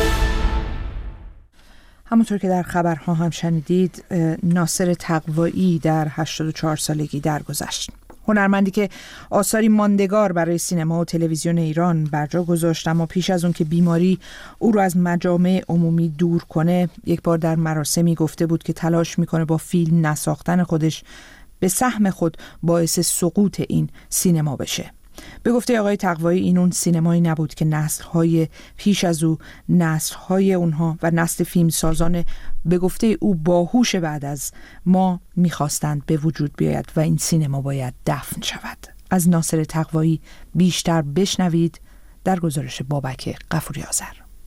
همونطور که در خبرها هم شنیدید، ناصر تقوایی در هشتاد و چهار سالگی درگذشت. هنرمندی که آثاری ماندگار برای سینما و تلویزیون ایران برجا گذاشت، اما پیش از اون که بیماری او رو از مجامع عمومی دور کنه، یک بار در مراسمی گفته بود که تلاش میکنه با فیلم نساختن خودش به سهم خود باعث سقوط این سینما بشه. به گفته آقای تقوایی این اون سینمایی نبود که نسل‌های پیش از او، نسل‌های اونها و نسل فیلمسازان به گفته او باهوش بعد از ما می‌خواستند به وجود بیاید و این سینما باید دفن شود. از ناصر تقوایی بیشتر بشنوید در گزارش بابک غفوری آذر.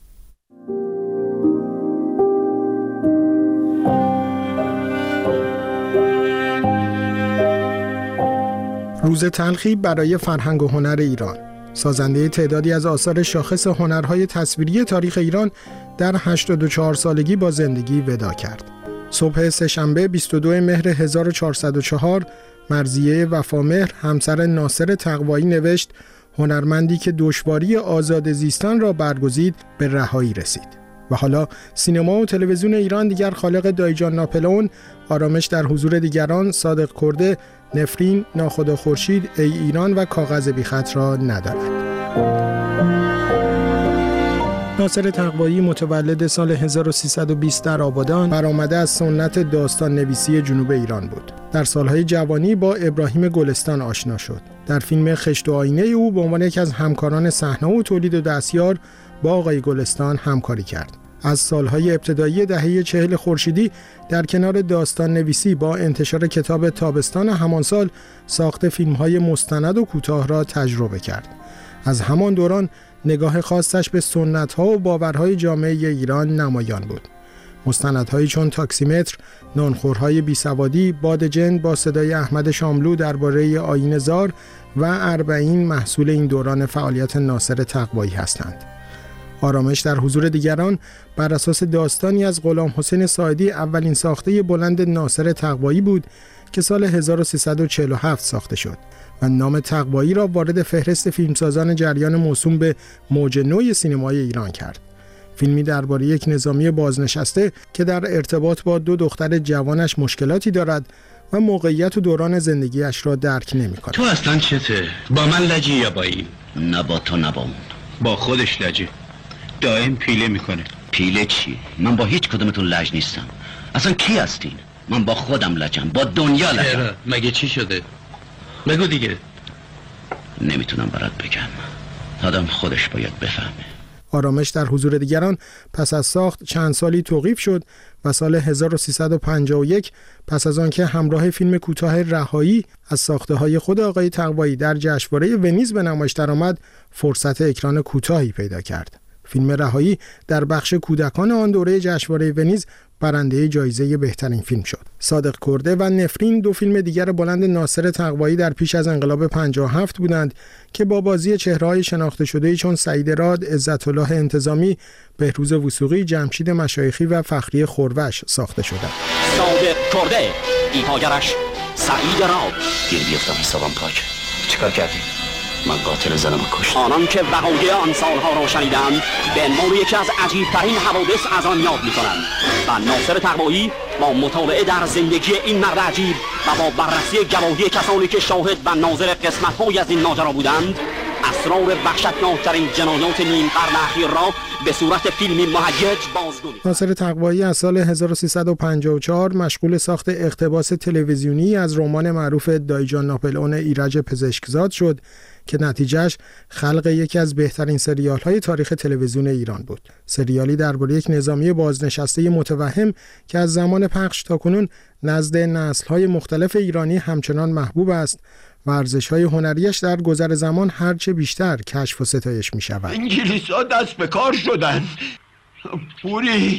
روز تلخی برای فرهنگ و هنر ایران. سازنده تعدادی از آثار شاخص هنرهای تصویری تاریخ ایران در هشتاد و چهار سالگی با زندگی وداع کرد. صبح سه‌شنبه بیست و دوم مهر هزار و چهارصد و چهار مرضیه وفامهر همسر ناصر تقوایی نوشت هنرمندی که دشواری آزاد زیستن را برگزید به رهایی رسید. و حالا سینما و تلویزیون ایران دیگر خالق دایجان ناپلئون، آرامش در حضور دیگران، صادق کرده، نفرین، ناخدا خورشید، ای ایران و کاغذ بی خط را ندارد. ناصر تقوایی متولد سال هزار و سیصد و بیست در آبادان برآمده از سنت داستان نویسی جنوب ایران بود. در سالهای جوانی با ابراهیم گلستان آشنا شد. در فیلم خشت و آینه او به عنوان یکی از همکاران صحنه و تولید و دستیار با آقای گلستان همکاری کرد. از سالهای ابتدایی دهه چهل خورشیدی در کنار داستان نویسی با انتشار کتاب تابستان همان سال ساخت فیلم‌های مستند و کوتاه را تجربه کرد. از همان دوران نگاه خاصش به سنت‌ها و باورهای جامعه ایران نمایان بود. مستندهایی چون تاکسیمتر، نانخورهای بیسوادی، باد جن با صدای احمد شاملو درباره آیین زار و اربعین محصول این دوران فعالیت ناصر تقوایی هستند. آرامش در حضور دیگران بر اساس داستانی از غلام حسین ساعدی اولین ساخته بلند ناصر تقوایی بود که سال هزار و سیصد و چهل و هفت ساخته شد و نام تقوایی را وارد فهرست فیلمسازان جریان موسوم به موج نو سینمای ایران کرد. فیلمی درباره یک نظامی بازنشسته که در ارتباط با دو دختر جوانش مشکلاتی دارد و موقعیت و دوران زندگیش را درک نمی‌کند. تو اصلا چته؟ با من لجی یا با این؟ نه با تو نه با اون. با خودش لجه. دائم پیله میکنه. پیله چی؟ من با هیچ کدومتون لج نیستم. اصلا کی هستین؟ من با خودم لجم، با دنیا لجم. مگه چی شده؟ بگو دیگه. نمیتونم برات بگم. آدم خودش باید بفهمه. آرامش در حضور دیگران پس از ساخت چند سالی توقیف شد و سال هزار و سیصد و پنجاه و یک پس از آنکه همراه فیلم کوتاه رهایی از ساخته‌های خود آقای تقوایی در جشنواره ونیز به نمایش درآمد، فرصت اکران کوتاهی پیدا کرد. فیلم رهایی در بخش کودکان آن دوره جشنواره ونیز برنده جایزه بهترین فیلم شد. صادق کرده و نفرین دو فیلم دیگر بلند ناصر تقوایی در پیش از انقلاب پنجاه و هفت بودند که با بازی چهره‌های شناخته شده‌ای چون سعید راد، عزت الله انتظامی، بهروز وثوقی، جمشید مشایخی و فخری خورش ساخته شدند. صادق کرده، ایفاگرش سعید راد. گیر بیفتم حسابم پاک. چیکار کردی؟ من قاتل زنم کشت. آنان که وقایع آن سالها را شنیدند به عنوان یکی از عجیب‌ترین حوادث از آن یاد می‌کنند و ناصر تقوایی با مطالعه در زندگی این مرد عجیب و با بررسی گواهی کسانی که شاهد و ناظر قسمت‌های از این ماجرا بودند، اسرار وحشتناکترین جنایات نیم قرن اخیر را به صورت فیلمی مهیج بازگو می‌کند. ناصر تقوایی از سال هزار و سیصد و پنجاه و چهار مشغول ساخت اقتباس تلویزیونی از رمان معروف دایجان ناپلئون ایرج پزشکزاد شد که نتیجهش خلق یکی از بهترین سریال‌های تاریخ تلویزیون ایران بود. سریالی درباره یک نظامی بازنشسته متوهم که از زمان پخش تاکنون نزد نسل‌های مختلف ایرانی همچنان محبوب است و ارزش‌های هنریش در گذر زمان هرچه بیشتر کشف و ستایش می‌شود. انگلیس‌ها دست به کار شدن. پوری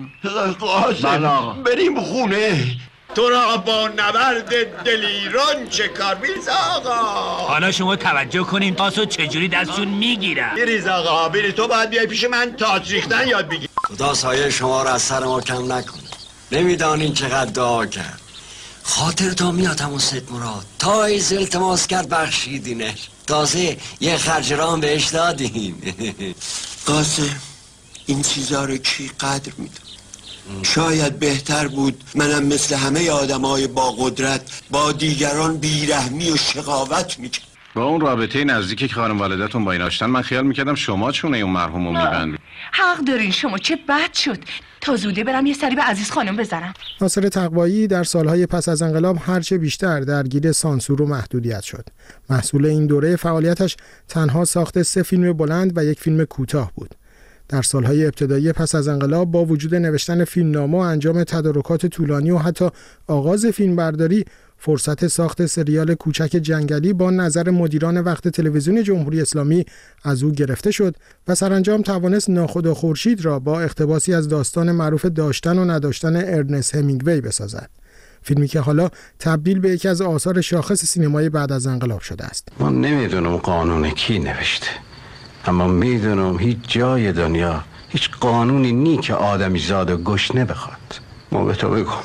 قاسم بریم خونه. تو را با نبرد دلیران چه کار؟ بیریز آقا. حالا شما توجه کنیم تاسو چجوری دستشون میگیرن. بیریز آقا بیریز. تو باید بیای پیش من تاج ریختن یاد بگیر. خدا سایه شما را از سر ما کم نکنه. نمیدانین چقدر دعا کرد. خاطر تا میاد همون ست مراد تایز التماس کرد بخشیدینش. تازه یه خرج رام بهش دادین. قاسم این چیزا رو کی قدر میده؟ شاید بهتر بود منم مثل همه آدمای با قدرت با دیگران بیرحمی و شقاوت میکنم. با اون رابطه نزدیکی که خانم والدتون با این داشتن، من خیال میکردم شما چونه اون مرحومو میبندید. حق دارین، شما چه بد شد. تا زوده برم یه سری به عزیز خانم بزنم. ناصر تقوایی در سالهای پس از انقلاب هرچه بیشتر درگیر سانسور و محدودیت شد. محصول این دوره فعالیتش تنها ساخت سه فیلم بلند و یک فیلم کوتاه بود. در سالهای ابتدایی پس از انقلاب با وجود نوشتن فیلمنامه و انجام تدارکات طولانی و حتی آغاز فیلمبرداری، فرصت ساخت سریال کوچک جنگلی با نظر مدیران وقت تلویزیون جمهوری اسلامی از او گرفته شد و سرانجام توانست ناخدا خورشید را با اقتباسی از داستان معروف داشتن و نداشتن ارنست همینگوی بسازد. فیلمی که حالا تبدیل به یکی از آثار شاخص سینمای بعد از انقلاب شده است. من نمیدونم قانون کی نوشته، اما میدونم هیچ جای دنیا هیچ قانونی نی که آدمی زاد و گشنه بخواد. ما به تو بگم،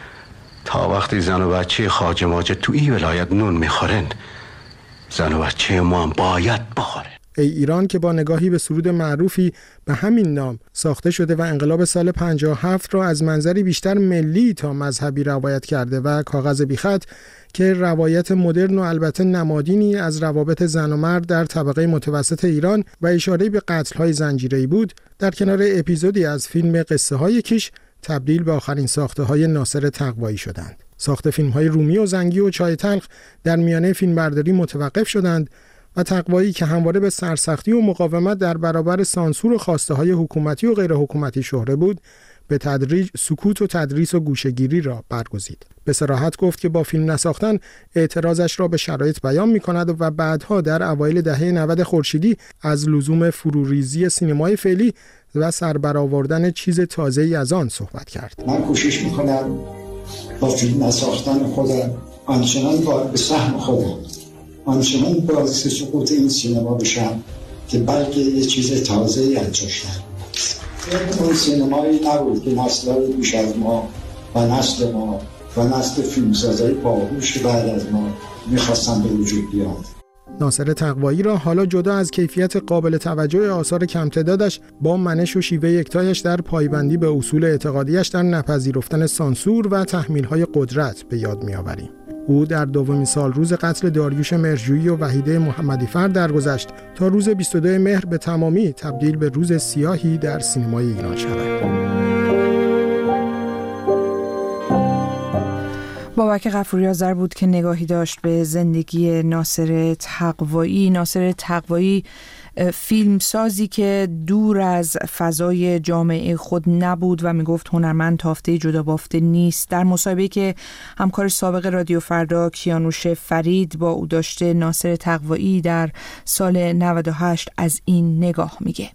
تا وقتی زن و بچه خواجه ماجد تو این ولایت نون میخورن، زن و بچه ما هم باید بخوره. ای ایران که با نگاهی به سرود معروفی به همین نام ساخته شده و انقلاب سال پنجاه و هفت را از منظری بیشتر ملی تا مذهبی روایت کرده و کاغذ بیخط که روایت مدرن و البته نمادینی از روابط زن و مرد در طبقه متوسط ایران و اشاره به قتل‌های زنجیره‌ای بود، در کنار اپیزودی از فیلم قصه های کیش تبدیل به آخرین ساخته‌های ناصر تقوایی شدند. ساخت فیلم‌های رومی و زنگی و چای تلخ در میانه فیلمبرداری متوقف شدند و تقوایی که همواره به سرسختی و مقاومت در برابر سانسور و خواسته‌های حکومتی و غیر حکومتی شهره بود، به تدریج سکوت و تدریس و گوشه‌گیری را برگزید. به صراحت گفت که با فیلم نساختن اعتراضش را به شرایط بیان می‌کند و بعدها در اوایل دهه نود خورشیدی از لزوم فروریزی سینمای فعلی و سربرآوردن چیز تازه‌ای از آن صحبت کرد. من کوشش می‌کنم با فیلم نساختن خودم آنچنان وارد به سهم خودم آنچنان باعث سقوط این سینما بشم که بلکه یه چیز تازه‌ای از جاش در بیاد. اون سینمایی نبود که نسل‌های پیش از ما و نسل ما و نسل فیلمسازهای باهوش بعد از ما می‌خواستن به وجود بیاد. ناصر تقوایی را حالا جدا از کیفیت قابل توجه آثار کم تعدادش با منش و شیوه یکتایش در پایبندی به اصول اعتقادیش در نپذیرفتن سانسور و تحمیل‌های قدرت به یاد می‌آوریم. او در دومین سال روز قتل داریوش مهرجویی و وحیده محمدی‌فر درگذشت تا روز بیست و دو مهر به تمامی تبدیل به روز سیاهی در سینمای ایران شود. بابک غفوری آذر بود که نگاهی داشت به زندگی ناصر تقوایی. ناصر تقوایی فیلمسازی که دور از فضای جامعه خود نبود و میگفت هنرمند تافته جدا بافته نیست. در مصاحبه‌ای که همکار سابق رادیو فردا کیانوش فرید با او داشته، ناصر تقوایی در سال نود و هشت از این نگاه میگه.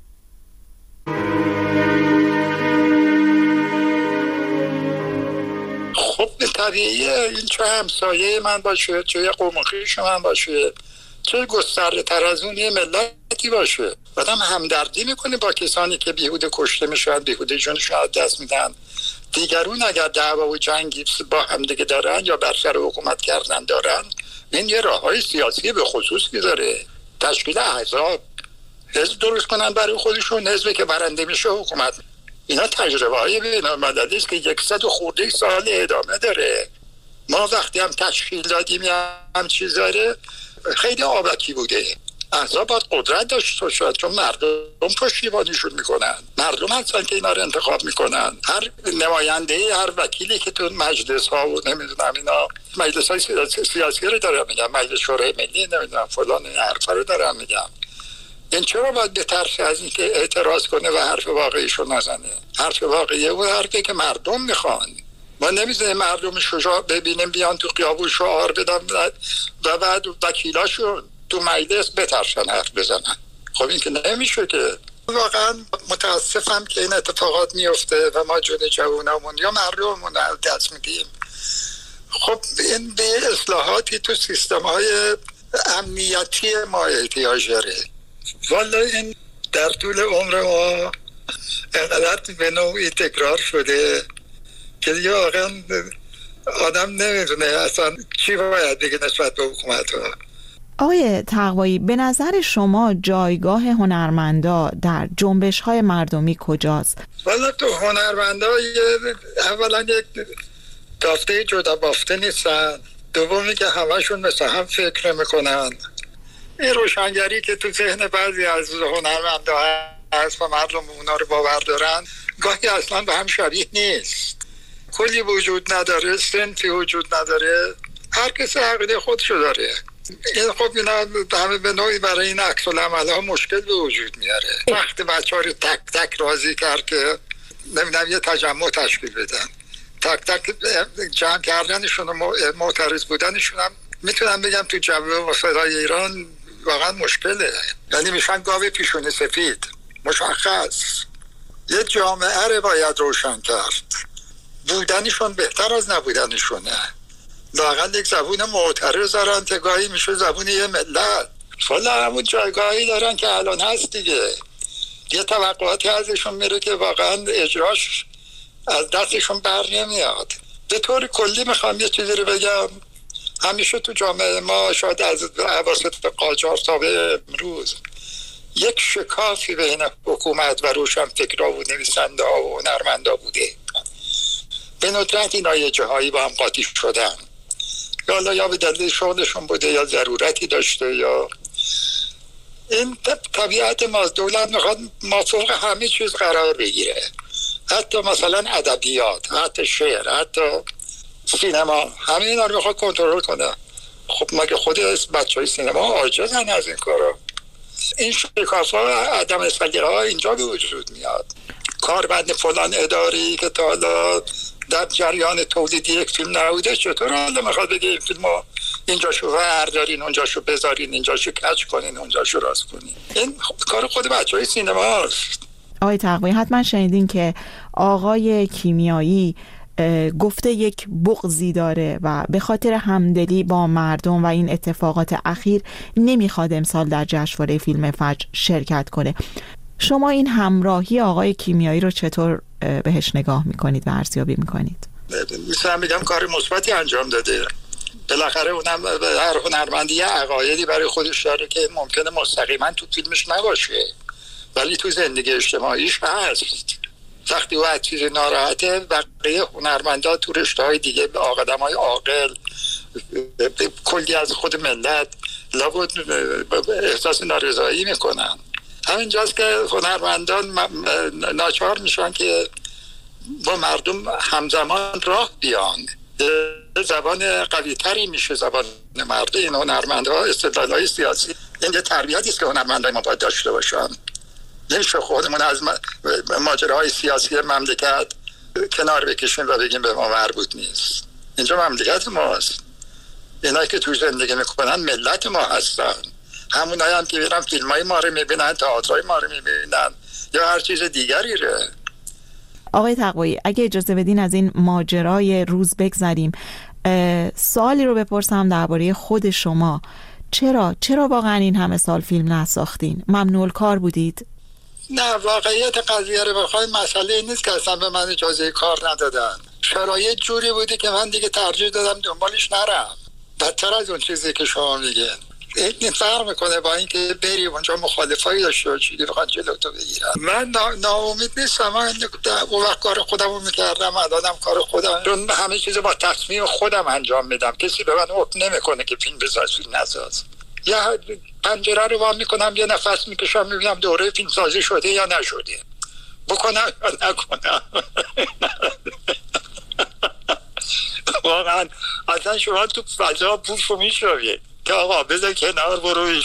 خب طبیعیه این چه همسایه من باشه، چه قوم و خویش من باشه، چه گسترده تر از اون یه ملتی باشه. آدم همدردی میکنه با کسانی که بیهوده کشته میشن، بیهوده جونشون از دست میدن. دیگرون اگر دعوا و جنگی با همدیگه دارن یا بر سر حکومت کردن دارن، این یه راههای سیاسی به خصوصی داره. تشکیل احزاب، حزب درست کنن برای خودشون، حزبی که برنده میشه حکومت. اینا تجربه های بین‌المللی است که یکصد و خورده سال ادامه داره. ما وقتی هم تشکیل دادیم هم چیز داره، خیلی آبکی بوده. احزاب باید قدرت داشته شد چون مردم پشتیبانیشون میکنن. مردم هستن که اینا رو انتخاب میکنن. هر نماینده، هر وکیلی که تو مجلس ها و نمیدونم اینا مجلس های سیاسی, سیاسی رو دارم میگم، مجلس شورای ملی نمیدونم فلان این حرفا رو دارم میگم. این چرا باید بترسه از اینکه اعتراض کنه و حرف واقعیشو نزنه؟ حرف واقعیه و حرفی که مردم میخوان. ما نمیزنه مردم شجاع ببینیم بیان تو خیابون شعار بدن و بعد وکیلاشون تو مجلس بترسن حرف بزنن. خب این که نمیشه که. واقعا متاسفم که این اتفاقات میفته و ما جون جوانمون یا مردممون رو دست میدیم. خب این به اصلاحاتی تو سیستم های امنیتی ما احتیاج داره. والا این در طول عمر ما انقدر به نوعی تکرار شده که دیگه واقعا آدم نمیدونه اصلا چی باید بگه نسبت به حکومت ها. آقای تقوایی، به نظر شما جایگاه هنرمندا در جنبش‌های مردمی کجاست؟ والا تو هنرمندا اولا یک دافته جدا بافته نیستن، دومی که همشون مثل هم فکر میکنن. این روشنگری که تو ذهن بعضی از هنرمندا هست و مردم اونا رو باور دارن گاهی اصلا به هم شبیه نیست. کلی وجود نداره، سنفی وجود نداره، هر کسی عقیده خودشو داره. این خب اینا همه به نوعی برای این عکس العمل ها مشکل به وجود میاره. وقتی بچه ها رو تک تک راضی کرد که نمیدونم یه تجمع تشکیل بدن، تک تک جمع کردنشون و معترض بودنشون هم میتونم بگم تو جو و فضای ایران واقعا مشکله. یعنی میشن گاو پیشونی سفید. مشخص یه جامعه رو باید روشن کرد. بودنشون بهتر از نبودنشونه. لااقل یک زبون معترض دارن که گاهی میشه زبون یه ملت. والا همون جایگاهی دارن که الان هست دیگه. یه توقعاتی ازشون میره که واقعا اجراش از دستشون بر نمیاد. به طور کلی میخوام یه چیزی رو بگم. همیشه تو جامعه ما شاید از اواسط قاجار تا به امروز یک شکافی بین حکومت و روشنفکرها و نویسنده ها و هنرمندا بوده. به ندرت اینا یه جاهایی با هم قاطی شدن. یا یا به دلیل شغلشون بوده یا ضرورتی داشته یا این طبیعت ما. دولت میخواد ما فوق همه چیز قرار بگیره، حتی مثلا ادبیات، حتی شعر، حتی سینما، همه اینا رو میخواد کنترل کنه. خب مگه خود بچهای سینما عاجزن از این کارا؟ این شکاف‌ها، عدم سلیقه‌ها اینجا به وجود میاد. کاربند فلان اداری که تا حالا در جریان تولید یک فیلم نبوده چطور حالا میخواد بگه این فیلم ها اینجاشو وردارین، اونجاشو بذارین، اینجاشو کچ کنین، اونجاشو راست کنین. این کار خود بچه های سینما هست. آقای تقوایی، حتما شنیدین که آقای کیمیایی گفته یک بغضی داره و به خاطر همدلی با مردم و این اتفاقات اخیر نمیخواد امسال در جشنواره فیلم فجر شرکت کنه. شما این همراهی آقای کیمیایی رو چطور بهش نگاه میکنید و ارزیابی میکنید؟ میتونم بگم کار مثبتی انجام داده. بالاخره اونم هر هنرمندی یه عقایدی برای خودش داره که ممکنه مستقیما تو فیلمش نباشه ولی تو زندگی اجتماعیش هست. وقتی او از چیز ناراحته بقیه هنرمندا تو رشته‌های دیگه به آدمای عاقل کلی از خود ملت لابد احساس نارضایی میکنن. همینجاست که هنرمندان ناچار میشن که با مردم همزمان راه بیان. زبان قوی تری میشه زبان مرد. این هنرمندها استدلال‌های سیاسی این یه تربیتی است که هنرمندای ما باید داشته باشن. نمیشه خودمون از ماجراهای سیاسی مملکت کنار بکشیم و بگیم به ما مربوط نیست. اینجا مملکت ماست. اینایی که توی زندگی میکنن ملت ما هستن. همونایی هم که میرن فیلمای ما رو میبینن، تئاترای ما رو میبینن یا هر چیز دیگری رو. آقای تقوایی، اگه اجازه بدین از این ماجرای روز بگذریم، سوالی رو بپرسم درباره خود شما. چرا چرا واقعا این همه سال فیلم نساختین؟ ممنوع الکار بودید؟ نه، واقعیت قضیه رو بخواید مسئله این نیست که اصلا به من اجازه کار ندادن. شرایط جوری بودی که من دیگه ترجیح دادم دنبالش نرم. بدتر از اون چیزی که شما میگین. این فرق میکنه با اینکه بری اونجا مخالفایی داشته باشی که بخوان جلو تو بگیرن. من ناامید نیستم. من اون وقت کار خودمو میکردم، الانم کار خودم، چون همه چیز با تصمیم خودم انجام میدم. کسی به من حکم نمیکنه که فیلم بساز فیلم نساز. یا پنجره رو وام میکنم، یه نفس میکشم، میبینم دوره فیلم سازی شده یا نشده، بکنم یا نکنم. واقعا اصلا شما تو فضا پوشو میشوید که آقا بذار کنار برویش.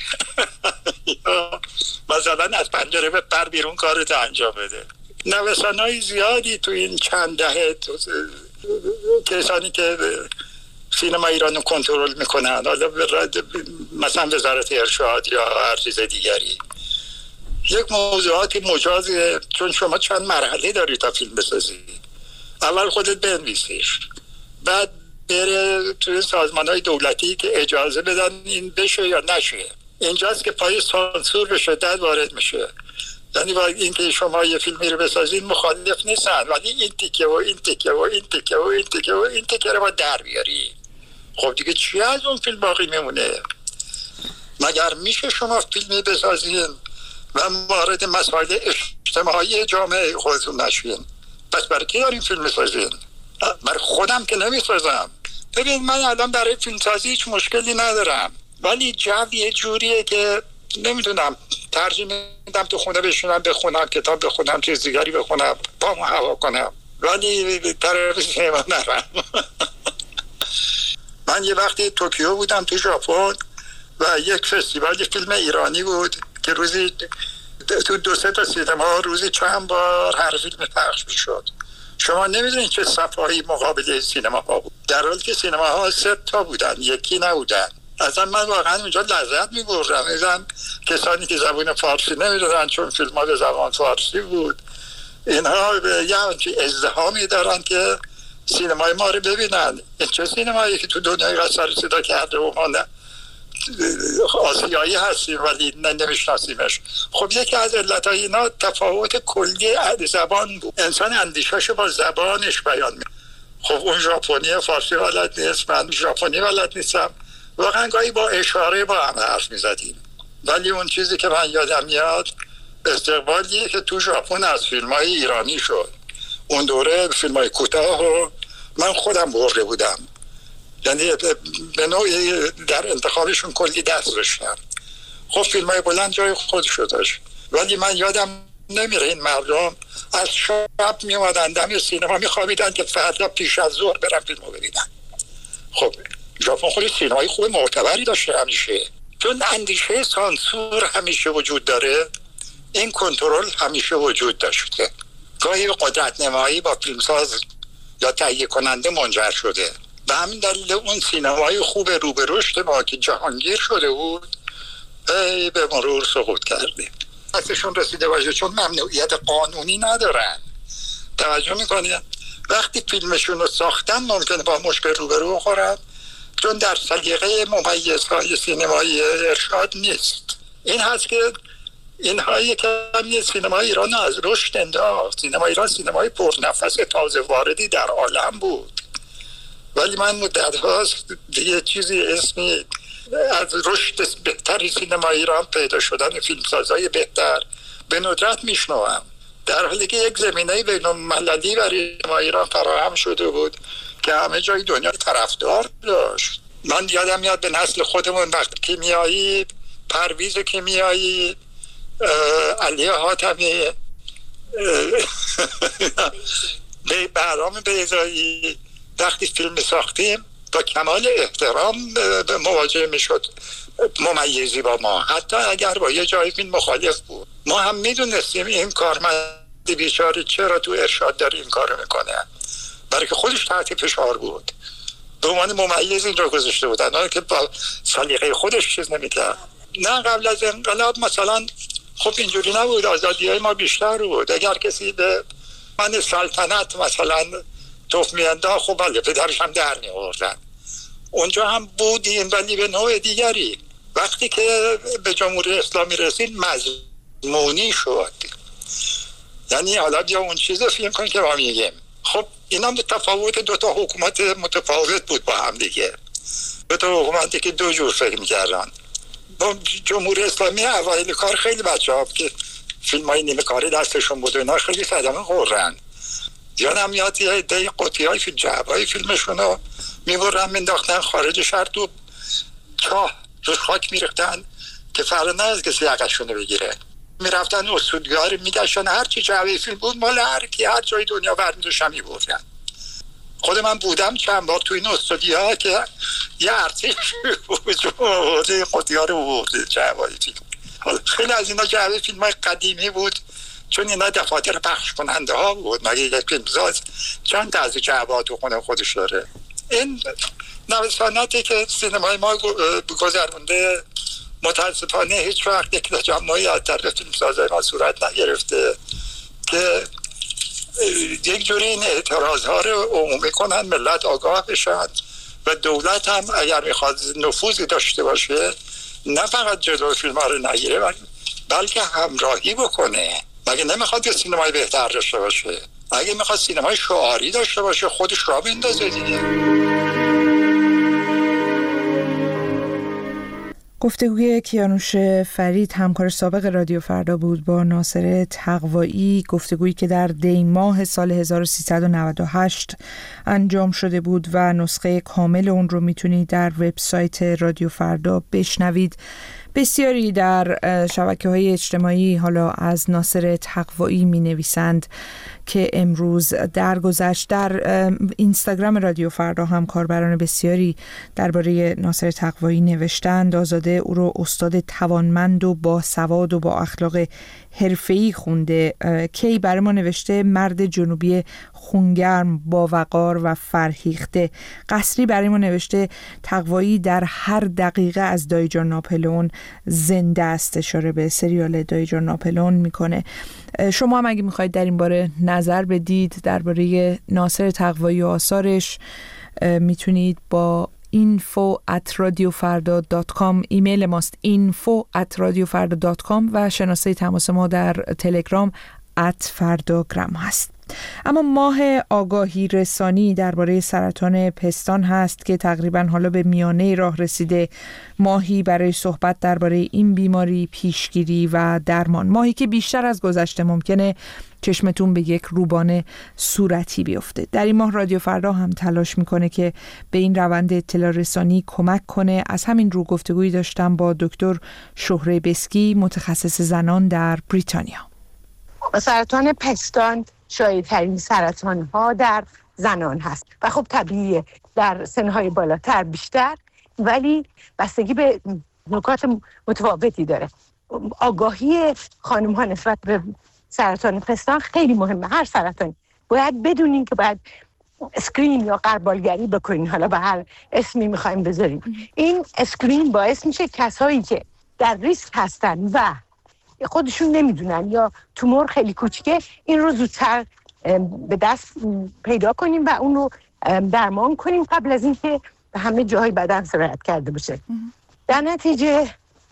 مثلا از پنجره به پر بیرون کارت انجام بده. نوسانای زیادی تو این چند دهه تو کسانی که سینما ایرانو کنترل میکنن، حالا مثلا وزارت ارشاد یا هر چیز دیگری، یک موضوعاتی مجازه. چون شما چند مرحله داری تا فیلم بسازی. اول خودت بنویسیش، بعد بره توی سازمان‌های دولتی که اجازه بدن این بشه یا نشه. اینجاست که پای سانسور به شدت وارد میشه. یعنی با اینکه شما یه فیلمی رو بسازید مخالف نیستن، ولی این تیکه و این تیکه و این تیکه و این تیکه و این تیکه رو با در بیاری. خب دیگه چی از اون فیلم باقی میمونه؟ مگر میشه شما فیلمی بسازین و وارد مسائل اجتماعی جامعه خودتون نشین؟ پس برای کی دارین فیلم سازین؟ برای خودم که نمیسازم. ببین من الان برای فیلم سازی هیچ مشکلی ندارم، ولی جو یه جوریه که نمیدونم، ترجیح میدم تو خونه بشینم بخونم، کتاب بخونم، چیز دیگری بخونم، پامو هوا کنم، ولی طرف سینما نرم. من یه وقتی توکیو بودم تو ژاپن و یک فستیوال فیلم ایرانی بود که روزی تو دو سه تا سینما روزی چند بار هر فیلم پخش میشد. شما نمیدونید چه صفحه‌ای مقابل سینما ها بود، در حالی که سینما ها سه تا بودن، یکی نبودن. اصلا من واقعا اونجا لذت می‌بردم. مثلا کسانی که زبان فارسی نمی‌دونن، چون فیلم ها به زبان فارسی بود، اینها یه همچین ازدحامی دارن که سینمای ما رو ببینن. این چه سینمایی که تو دنیای سر صدا کرده و ما نه آسیایی هستیم ولی نمیشناسیمش. خب یکی از علتهای اینا تفاوت کلی زبان بود. انسان اندیشه‌شو با زبانش بیان می. خب اون ژاپنی فارسی بلد نیست، من ژاپنی بلد نیستم، واقعا گاهی با اشاره با هم حرف میزدیم. ولی اون چیزی که من یادم میاد استقبالیه که تو ژاپن از فیلم‌های ایرانی شد. اون دوره فیلم‌های کوتاه و من خودم برده بودم، یعنی به نوعی در انتخابشون کلی دست داشتم. خب فیلم‌های بلند جای خودشو داشت، ولی من یادم نمیره این مردم از شب میومدن دم سینما میخوابیدن که فردا پیش از ظهر برن فیلمو ببینن. خب ژاپن خود سینمای خوب معتبری داشته همیشه، چون اندیشه سانسور همیشه وجود داره، این کنترل همیشه وجود داشته. گاهی قدرت نمایی با فیلمساز یا تهیه کننده منجر شده. به همین دلیل اون سینمای خوب رو به رشد ما که جهانگیر شده بود ای به مرور سقوط کرده. دستشون رسیده باشه، چون ممنوعیت قانونی ندارن. توجه میکنین؟ وقتی فیلمشون رو ساختن ممکنه با مشکل روبرو بخورن، چون در سلیقه ممیزهای سینمایی ارشاد نیست. این هست که اینها یکمی سینمای ایران از رشد انداخت. سینما ایران سینمای پرنفس تازه واردی در عالم بود، ولی من مدت هاست یه چیزی اسمی از رشد بهتری سینما ایران پیدا شدن فیلمسازهای بهتر به ندرت میشنوم، در حالی که یک زمینه بین‌المللی برای سینما ایران فراهم شده بود که همه جای دنیا طرفدار داشت. من یادم میاد به نسل خودمون وقت کیمیایی، پرویز کیمیایی، علی حاتمی، بهرام بیضایی، وقتی فیلم ساختیم با کمال احترام مواجه میشد ممیزی با ما، حتی اگر با یه جای فیلم مخالف بود. ما هم میدونستیم این کارمند بیچاره چرا تو ارشاد داره این کارو میکنه، برای که خودش تحت فشار بود. به عنوان ممیز این رو گذاشته بودن، نه که با سلیقه خودش چیز نمیکرد. نه قبل از انقلاب مثلا خب اینجوری نبود، آزادی های ما بیشتر بود. اگر کسی به من سلطنت مثلا توف میانداخت، خب بله پدرش هم در می‌آوردن. اونجا هم بودیم ولی به نوع دیگری. وقتی که به جمهوری اسلامی رسید مضمونی شد، یعنی حالا بیا اون چیز رو فیلم کن که ما میگیم. خب اینا تفاوت دو تا حکومت متفاوت بود با هم دیگه، دو تا حکومتی که دو جور فکر می‌کردن. با جمهوری اسلامی اوایل کار خیلی بچه‌ها که فیلم‌های نیمه کاری دستشون بود و اینا خیلی صدمه خوردن. یادم میاد یه عده قطی‌های فیلم جعبه‌های فیلمشون رو می‌برن مینداختن خارج شهر تو چاه روش خاک می‌ریختن که فردا نز کسی یقشون رو بگیره. میرفتن استودیوها رو میگشتن، هر چی جعبه فیلم بود مال هر کی هر جای دنیا برمی‌داشتن می‌بردن. خود من بودم چند بار تو این استودیوها که یه ارتش وجود قطی‌ها رو برده جعبه‌های فیلم. خیلی از اینا جعبه فیلم‌های قدیمی بود، چون اینا دفاتر پخش کننده ها بود. مگه یک فیلمساز چند تا از جعبه‌ها تو خونه خودش داره؟ این نوساناتی که سینمای ما گذرونده متاسفانه هیچ وقت یک تجمعی از طرف فیلمسازهای ما صورت نگرفته که یک جوری این اعتراض ها رو عمومی کنن، ملت آگاه بشن و دولت هم اگر میخواد نفوذی داشته باشه نه فقط جلو فیلم ها رو نگیره بلکه همراهی بکنه. مگه نمیخواد که سینمای بهتر داشته باشه؟ اگه میخواد سینمای شعاری داشته باشه خودش را بندازه دیگه. گفتگوی کیانوش فرید همکار سابق رادیو فردا بود با ناصر تقوایی، گفتگویی که در دی ماه سال هزار و سیصد و نود و هشت انجام شده بود و نسخه کامل اون رو میتونید در وبسایت رادیو فردا بشنوید. بسیاری در شبکه‌های اجتماعی حالا از ناصر تقوایی می نویسند که امروز درگذشت در اینستاگرام رادیو فردا هم کاربران بسیاری درباره ناصر تقوایی نوشتند. آزاده او رو استاد توانمند و با سواد و با اخلاق حرفه‌ای خونده. کی برای ما نوشته مرد جنوبی خونگرم با وقار و فرهیخته. قصری برای ما نوشته تقوایی در هر دقیقه از دایجان ناپلئون زنده است. اشاره به سریال دایجان ناپلئون میکنه. شما هم اگه میخواید در این باره نظر بدید درباره ناصر تقوایی و آثارش، میتونید با info at radiofarda dot com ایمیل ماست info at radiofarda dot com و شناسه تماس ما در تلگرام ات فرداگرام هست. اما ماه آگاهی رسانی درباره سرطان پستان هست که تقریبا حالا به میانه راه رسیده. ماهی برای صحبت درباره این بیماری، پیشگیری و درمان. ماهی که بیشتر از گذشته ممکنه چشمتون به یک روبان صورتی بیفته. در این ماه رادیو فردا هم تلاش میکنه که به این روند اطلاع رسانی کمک کنه. از همین رو گفتگویی داشتم با دکتر شهره بسکی، متخصص زنان در بریتانیا. سرطان پستان شایع‌ترین سرطان ها در زنان هست و خب طبیعیه در سنهای بالاتر بیشتر، ولی بستگی به نکات متفاوتی داره. آگاهی خانم ها نسبت به سرطان پستان خیلی مهمه. هر سرطان باید بدونین که باید اسکرین یا غربالگری بکنین، حالا به هر اسمی میخوایم بذاریم. این اسکرین باعث میشه کسایی که در ریسک هستن و خودشون نمیدونن یا تومور خیلی کوچیکه، این رو زودتر به دست پیدا کنیم و اون رو درمان کنیم قبل از اینکه به همه جاهای بدن سرایت کرده باشه. در نتیجه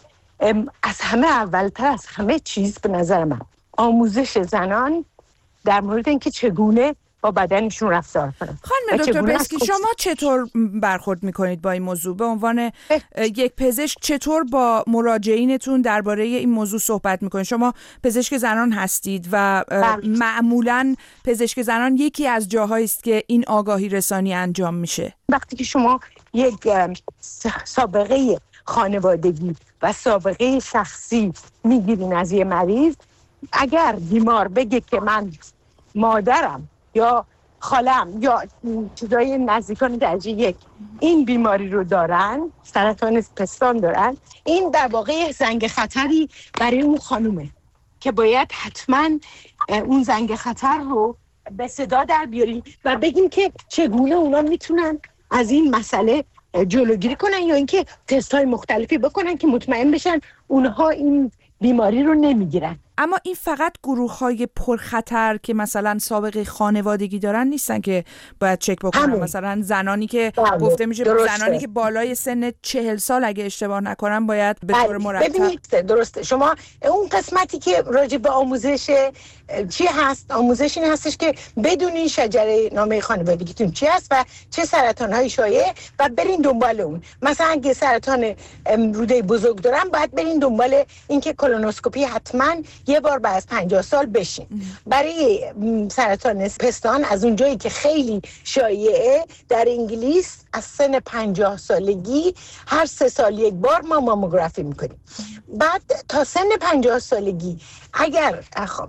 از همه اولتر از همه چیز به نظر من آموزش زنان در مورد اینکه چگونه با بدنشون رفتار کنن. خانم دکتر بسکی، شما چطور برخورد میکنید با این موضوع؟ به عنوان یک پزشک چطور با مراجعینتون درباره این موضوع صحبت میکنید؟ شما پزشک زنان هستید و معمولاً پزشک زنان یکی از جاهایی است که این آگاهی رسانی انجام میشه. وقتی که شما یک سابقه خانوادگی و سابقه شخصی میگیرین از یه مریض، اگر بیمار بگه که من مادرم یا خالم یا چیزای نزدیکان درجه یک این بیماری رو دارن، سرطان پستان دارن، این در واقع زنگ خطری برای اون خانومه که باید حتما اون زنگ خطر رو به صدا در بیاریم و بگیم که چگونه اونا میتونن از این مسئله جلوگیری کنن یا اینکه تست‌های مختلفی بکنن که مطمئن بشن اونها این بیماری رو نمیگیرن. اما این فقط گروه‌های پرخطر که مثلا سابقه خانوادگی دارن نیستن که باید چک بکنن. همون. مثلا زنانی که بله. گفته میشه درسته. زنانی که بالای سن چهل سال اگه اشتباه نکنم باید به طور مرتب. ببینید درسته، شما اون قسمتی که راجع به آموزش چی هست، آموزش این هستش که بدونین شجره نامه خانوادگیتون چی هست و چه سرطان‌های شایع و برین دنبال اون. مثلا اگه سرطان روده بزرگ دارن باید برین دنبال اینکه کولونوسکوپی حتما یه بار بعد از پنجاه سال بشین. برای سرطان پستان از اونجایی که خیلی شایعه در انگلیس از سن پنجاه سالگی هر سه سال یک بار ما ماموگرافی میکنیم. بعد تا سن پنجاه سالگی اگر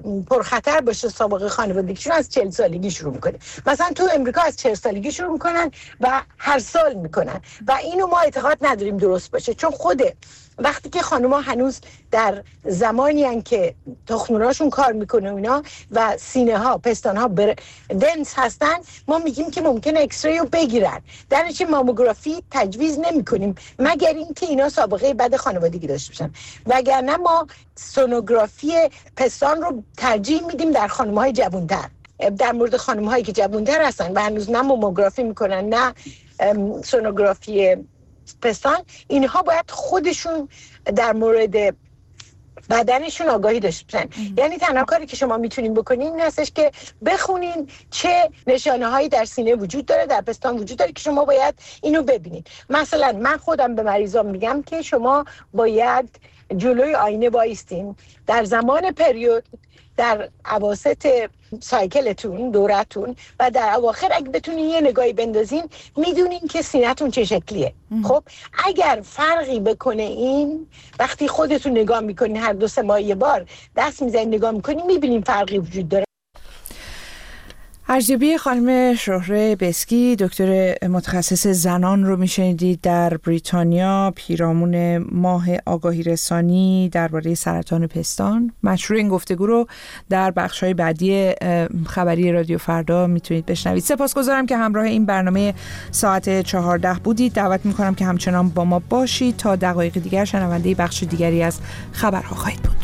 پرخطر باشه سابقه خانوادگیشون از چهل سالگی شروع میکنه. مثلا تو امریکا از چهل سالگی شروع میکنن و هر سال میکنن و اینو ما اعتقاد نداریم درست باشه، چون خوده وقتی که خانوما هنوز در زمانی هن که تخموناشون کار میکنه اینا و سینه ها پستان ها بر... دنس هستن، ما میگیم که ممکنه اکسری رو بگیرن، در نتیجه ماموگرافی تجویز نمی کنیم مگر اینکه اینا سابقه بد خانوادگی داشته باشن، وگرنه ما سونوگرافی پستان رو ترجیح میدیم در خانم‌های جوان‌تر. در مورد خانم‌هایی که جوان‌تر هستن و هنوز نه ماموگرافی میکنن نه سونوگرافی پستان، اینها باید خودشون در مورد بدنشون آگاهی داشته باشن. یعنی تنها کاری که شما میتونین بکنین این هستش که بخونین چه نشانه هایی در سینه وجود داره، در پستان وجود داره که شما باید اینو ببینین. مثلا من خودم به مریضام میگم که شما باید جلوی آینه بایستین در زمان پریود، در اواسط سایکلتون، دورتون و در اواخر اگه بتونین یه نگاهی بندازین میدونین که سینه‌تون چه شکلیه. خب اگر فرقی بکنه این، وقتی خودتون نگاه میکنین هر دو سه ماه یه بار دست میزنین نگاه میکنین میبینین فرقی وجود داره. ارزیابی خانم شهره بسکی، دکتر متخصص زنان رو میشنیدید در بریتانیا. پیرامون ماه آگاهی رسانی درباره سرطان پستان. مشروع این گفتگو رو در بخش‌های بعدی خبری رادیو فردا میتونید بشنوید. سپاسگزارم که همراه این برنامه ساعت چهارده بودید. دعوت میکنم که همچنان با ما باشید. تا دقایق دیگر شنونده بخش دیگری از خبرها خواهید بود.